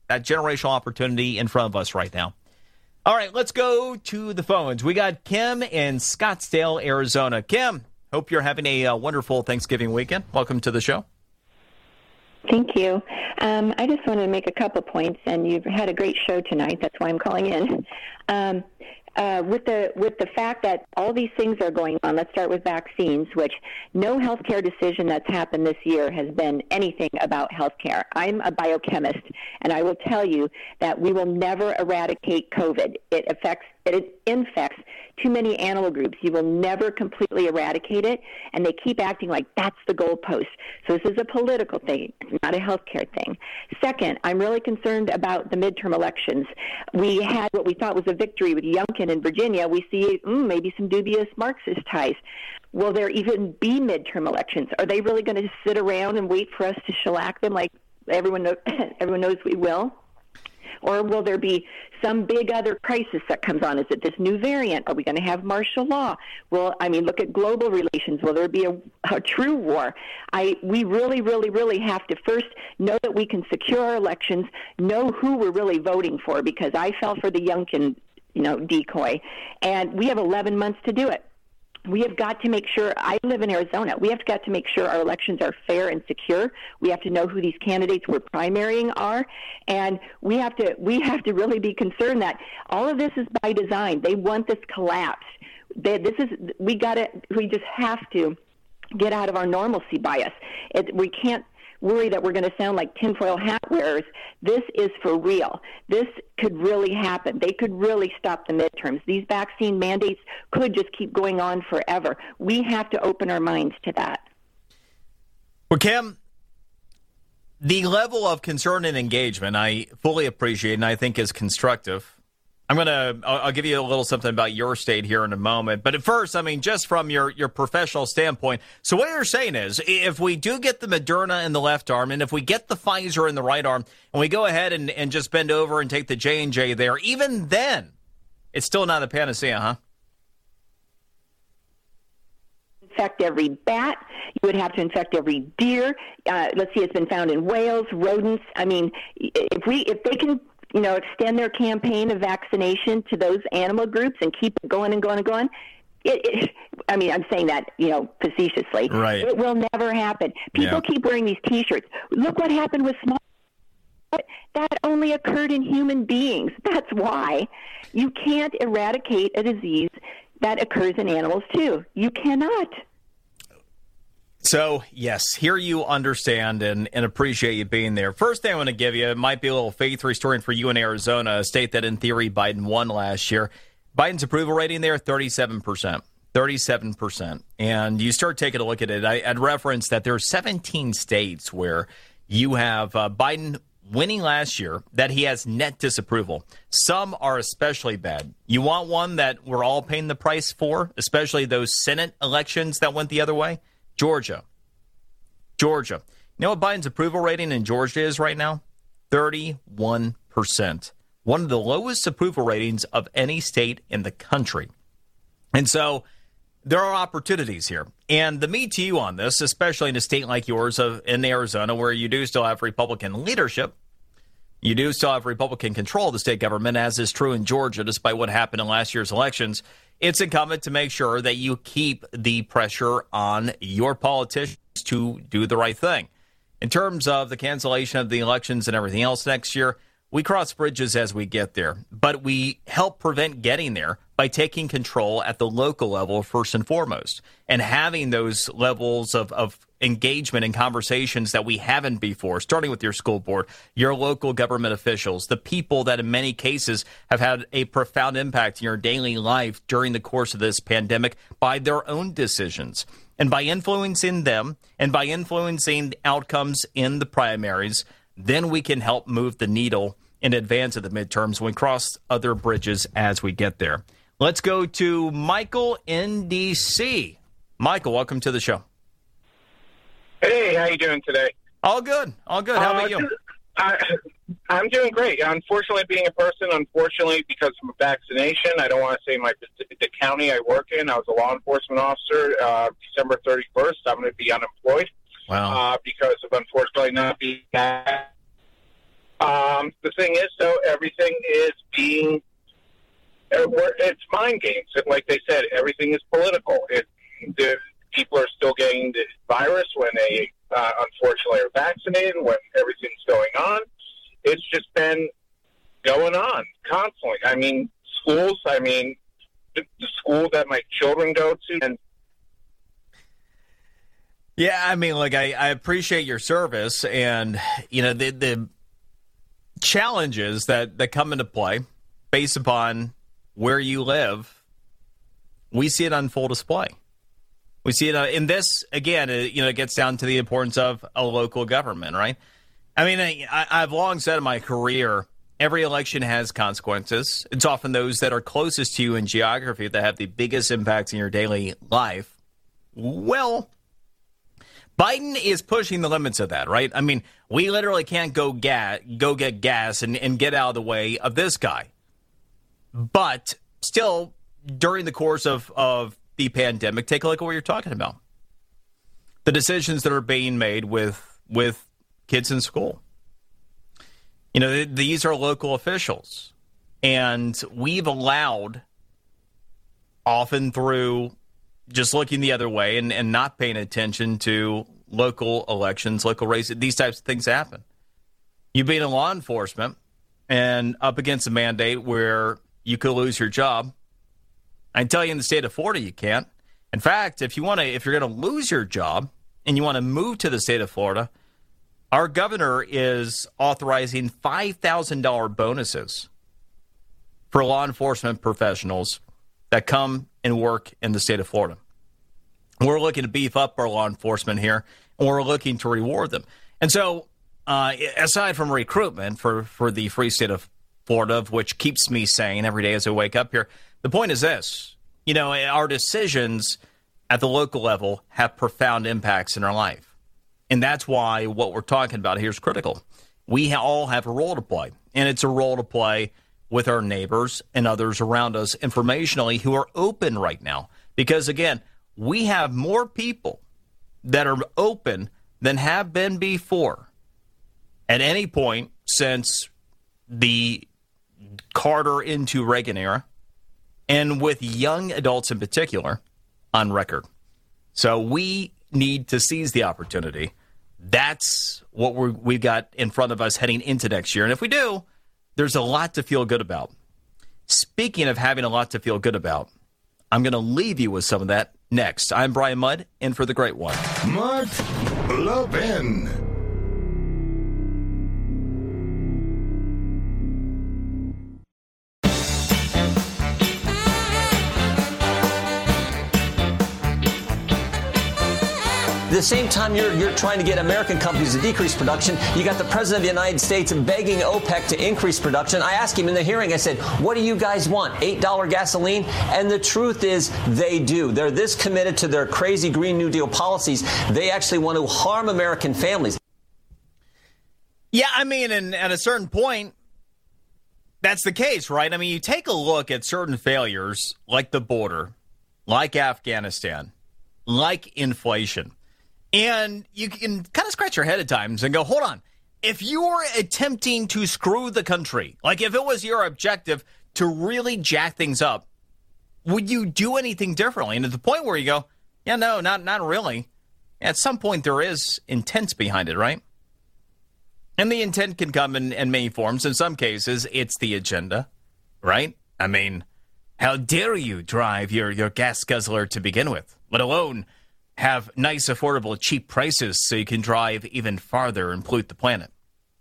that generational opportunity in front of us right now. All right, let's go to the phones. We got Kim in Scottsdale, Arizona. Kim, hope you're having a uh, wonderful Thanksgiving weekend. Welcome to the show. Thank you. Um, I just wanted to make a couple points, and you've had a great show tonight. That's why I'm calling in. Um, uh, with the with the fact that all these things are going on, let's start with vaccines, which no healthcare decision that's happened this year has been anything about healthcare. I'm a biochemist, and I will tell you that we will never eradicate COVID. It affects it infects too many animal groups. You will never completely eradicate it, and they keep acting like that's the goalpost. So this is a political thing, not a healthcare thing. Second, I'm really concerned about the midterm elections. We had what we thought was a victory with Youngkin in Virginia. We see mm, maybe some dubious Marxist ties. Will there even be midterm elections? Are they really going to sit around and wait for us to shellac them like everyone know, everyone knows we will? Or will there be some big other crisis that comes on? Is it this new variant? Are we going to have martial law? Well, I mean, look at global relations. Will there be a, a true war? I we really, really, really have to first know that we can secure our elections, know who we're really voting for, because I fell for the Youngkin, you know, decoy, and we have eleven months to do it. We have got to make sure, I live in Arizona, we have got to make sure our elections are fair and secure. We have to know who these candidates we're primarying are, and we have to we have to really be concerned that all of this is by design. They want this collapse. They, this is we got to we just have to get out of our normalcy bias. It, we can't worry that we're going to sound like tinfoil hat wearers. This is for real. This could really happen. They could really stop the midterms. These vaccine mandates could just keep going on forever. We have to open our minds to that. Well, Kim, the level of concern and engagement I fully appreciate and I think is constructive. I'm going to, I'll give you a little something about your state here in a moment. But at first, I mean, just from your, your professional standpoint, so what you're saying is if we do get the Moderna in the left arm and if we get the Pfizer in the right arm and we go ahead and, and just bend over and take the J and J there, even then, it's still not a panacea, huh? Infect every bat. You would have to infect every deer. Uh, let's see, it's been found in whales, rodents. I mean, if we, if they can, you know, extend their campaign of vaccination to those animal groups and keep it going and going and going. It, it, I mean, I'm saying that, you know, facetiously. Right. It will never happen. People Yeah. keep wearing these T-shirts. Look what happened with smallpox. That only occurred in human beings. That's why you can't eradicate a disease that occurs in animals too. You cannot. So, yes, here you understand and, and appreciate you being there. First thing I want to give you, it might be a little faith restoring for you in Arizona, a state that in theory Biden won last year. Biden's approval rating there, thirty-seven percent. thirty-seven percent. And you start taking a look at it, I, I'd reference that there are seventeen states where you have uh, Biden winning last year that he has net disapproval. Some are especially bad. You want one that we're all paying the price for, especially those Senate elections that went the other way? Georgia. Georgia. You know what Biden's approval rating in Georgia is right now? thirty-one percent. One of the lowest approval ratings of any state in the country. And so there are opportunities here. And the me to you on this, especially in a state like yours of in Arizona, where you do still have Republican leadership, you do still have Republican control of the state government, as is true in Georgia, despite what happened in last year's elections. It's incumbent to make sure that you keep the pressure on your politicians to do the right thing. In terms of the cancellation of the elections and everything else next year, we cross bridges as we get there, but we help prevent getting there by taking control at the local level first and foremost, and having those levels of, of engagement and conversations that we haven't before, starting with your school board, your local government officials, the people that in many cases have had a profound impact in your daily life during the course of this pandemic by their own decisions. And by influencing them and by influencing outcomes in the primaries, then we can help move the needle in advance of the midterms when we cross other bridges as we get there. Let's go to Michael in D C. Michael, welcome to the show. Hey, how you doing today? All good. All good. How uh, about you? I, I'm doing great. Unfortunately, being a person, unfortunately, because of vaccination, I don't want to say my the county I work in. I was a law enforcement officer. Uh, December thirty-first, I'm going to be unemployed. Wow. Uh, because of unfortunately not being Um, the thing is, though, everything is being, it's mind games. Like they said, everything is political. It, the people are still getting the virus when they, uh, unfortunately, are vaccinated, when everything's going on. It's just been going on constantly. I mean, schools, I mean, the, the school that my children go to. And yeah, I mean, like, I, I appreciate your service, and, you know, the the challenges that, that come into play based upon where you live, we see it on full display. We see it uh, in this, again, uh, you know, it gets down to the importance of a local government, right? I mean, I, I've long said in my career, every election has consequences. It's often those that are closest to you in geography that have the biggest impacts in your daily life. Well, Biden is pushing the limits of that, right? I mean, we literally can't go ga- go get gas and, and get out of the way of this guy. But still, during the course of, of the pandemic, take a look at what you're talking about. The decisions that are being made with with kids in school. You know, th- these are local officials. And we've allowed, often through just looking the other way and, and not paying attention to local elections, local races, these types of things happen. You being in law enforcement and up against a mandate where you could lose your job. I tell you, in the state of Florida, you can't. In fact, if you want to, if you're going to lose your job and you want to move to the state of Florida, our governor is authorizing five thousand dollars bonuses for law enforcement professionals that come and work in the state of Florida. We're looking to beef up our law enforcement here, and we're looking to reward them. And so, uh, aside from recruitment for, for the free state of Florida, which keeps me sane every day as I wake up here, the point is this. You know, our decisions at the local level have profound impacts in our life. And that's why what we're talking about here is critical. We all have a role to play, and it's a role to play with our neighbors and others around us informationally who are open right now. Because, again, we have more people that are open than have been before at any point since the Carter into Reagan era, and with young adults in particular on record. So we need to seize the opportunity. That's what we're, we've got in front of us heading into next year. And if we do, there's a lot to feel good about. Speaking of having a lot to feel good about, I'm going to leave you with some of that next. I'm Brian Mudd, in for the great one. Mark Levin. At the same time you're you're trying to get American companies to decrease production, you got the President of the United States begging OPEC to increase production. I asked him in the hearing, I said, what do you guys want? eight dollars gasoline? And the truth is they do. They're this committed to their crazy Green New Deal policies. They actually want to harm American families. Yeah, I mean, and at a certain point, that's the case, right? I mean, you take a look at certain failures like the border, like Afghanistan, like inflation. And you can kind of scratch your head at times and go, hold on. If you were attempting to screw the country, like if it was your objective to really jack things up, would you do anything differently? And at the point where you go, yeah, no, not not really. At some point, there is intent behind it, right? And the intent can come in, in many forms. In some cases, it's the agenda, right? I mean, how dare you drive your, your gas guzzler to begin with, let alone have nice, affordable, cheap prices so you can drive even farther and pollute the planet.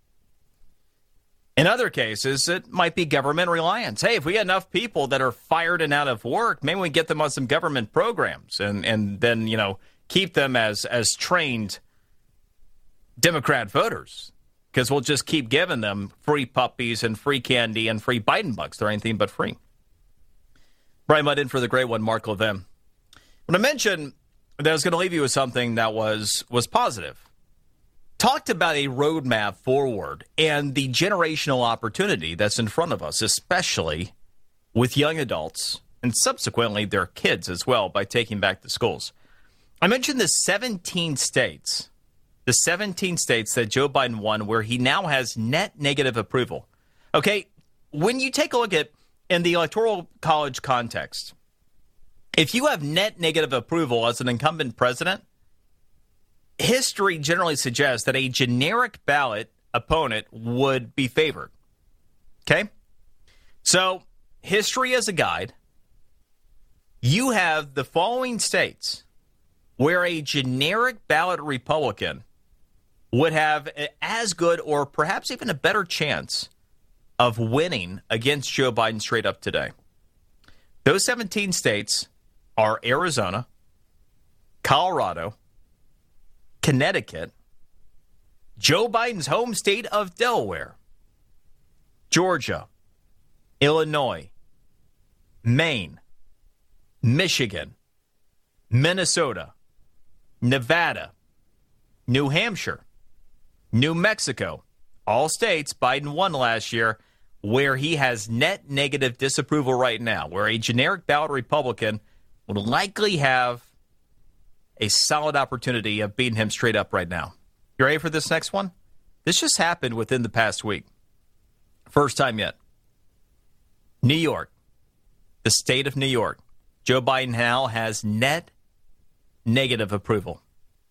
In other cases, it might be government reliance. Hey, if we get enough people that are fired and out of work, maybe we can get them on some government programs and, and then, you know, keep them as, as trained Democrat voters, because we'll just keep giving them free puppies and free candy and free Biden bucks. They're anything but free. Brian Mudd in for the great one, Mark Levin. When I mentioned that I was going to leave you with something that was was positive. Talked about a roadmap forward and the generational opportunity that's in front of us, especially with young adults and subsequently their kids as well by taking back the schools. I mentioned the seventeen states the seventeen states that Joe Biden won where he now has net negative approval. Okay, when you take a look at in the Electoral College context, if you have net negative approval as an incumbent president, history generally suggests that a generic ballot opponent would be favored. Okay? So, history as a guide, you have the following states where a generic ballot Republican would have as good or perhaps even a better chance of winning against Joe Biden straight up today. Those seventeen states are Arizona, Colorado, Connecticut, Joe Biden's home state of Delaware, Georgia, Illinois, Maine, Michigan, Minnesota, Nevada, New Hampshire, New Mexico, all states Biden won last year where he has net negative disapproval right now, where a generic ballot Republican would likely have a solid opportunity of beating him straight up right now. You ready for this next one? This just happened within the past week. First time yet. New York, the state of New York. Joe Biden now has net negative approval.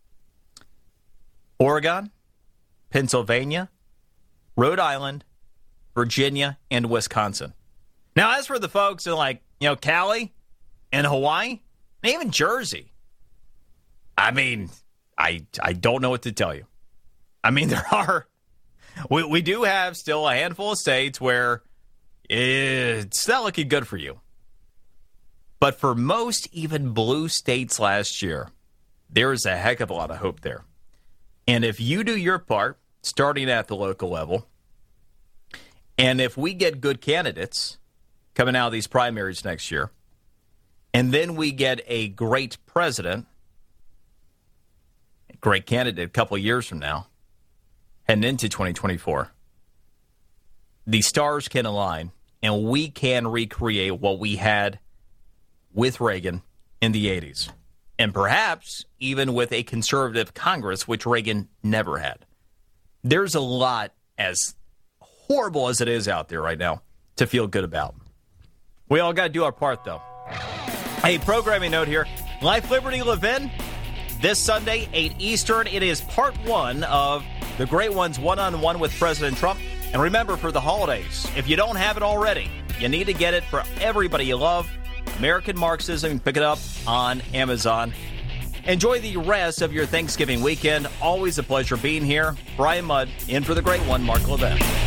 Oregon, Pennsylvania, Rhode Island, Virginia, and Wisconsin. Now, as for the folks in like, you know, Cali and Hawaii, and even Jersey, I mean, I I don't know what to tell you. I mean, there are, we, we do have still a handful of states where it's not looking good for you. But for most even blue states last year, there is a heck of a lot of hope there. And if you do your part, starting at the local level, and if we get good candidates coming out of these primaries next year, and then we get a great president, a great candidate a couple of years from now, heading into twenty twenty-four, the stars can align, and we can recreate what we had with Reagan in the eighties. And perhaps even with a conservative Congress, which Reagan never had. There's a lot, as horrible as it is out there right now, to feel good about. We all got to do our part, though. A programming note here. Life, Liberty, Levin. This Sunday, eight Eastern. It is part one of The Great Ones one-on-one with President Trump. And remember, for the holidays, if you don't have it already, you need to get it for everybody you love. American Marxism. Pick it up on Amazon. Enjoy the rest of your Thanksgiving weekend. Always a pleasure being here. Brian Mudd in for the Great One, Mark Levin.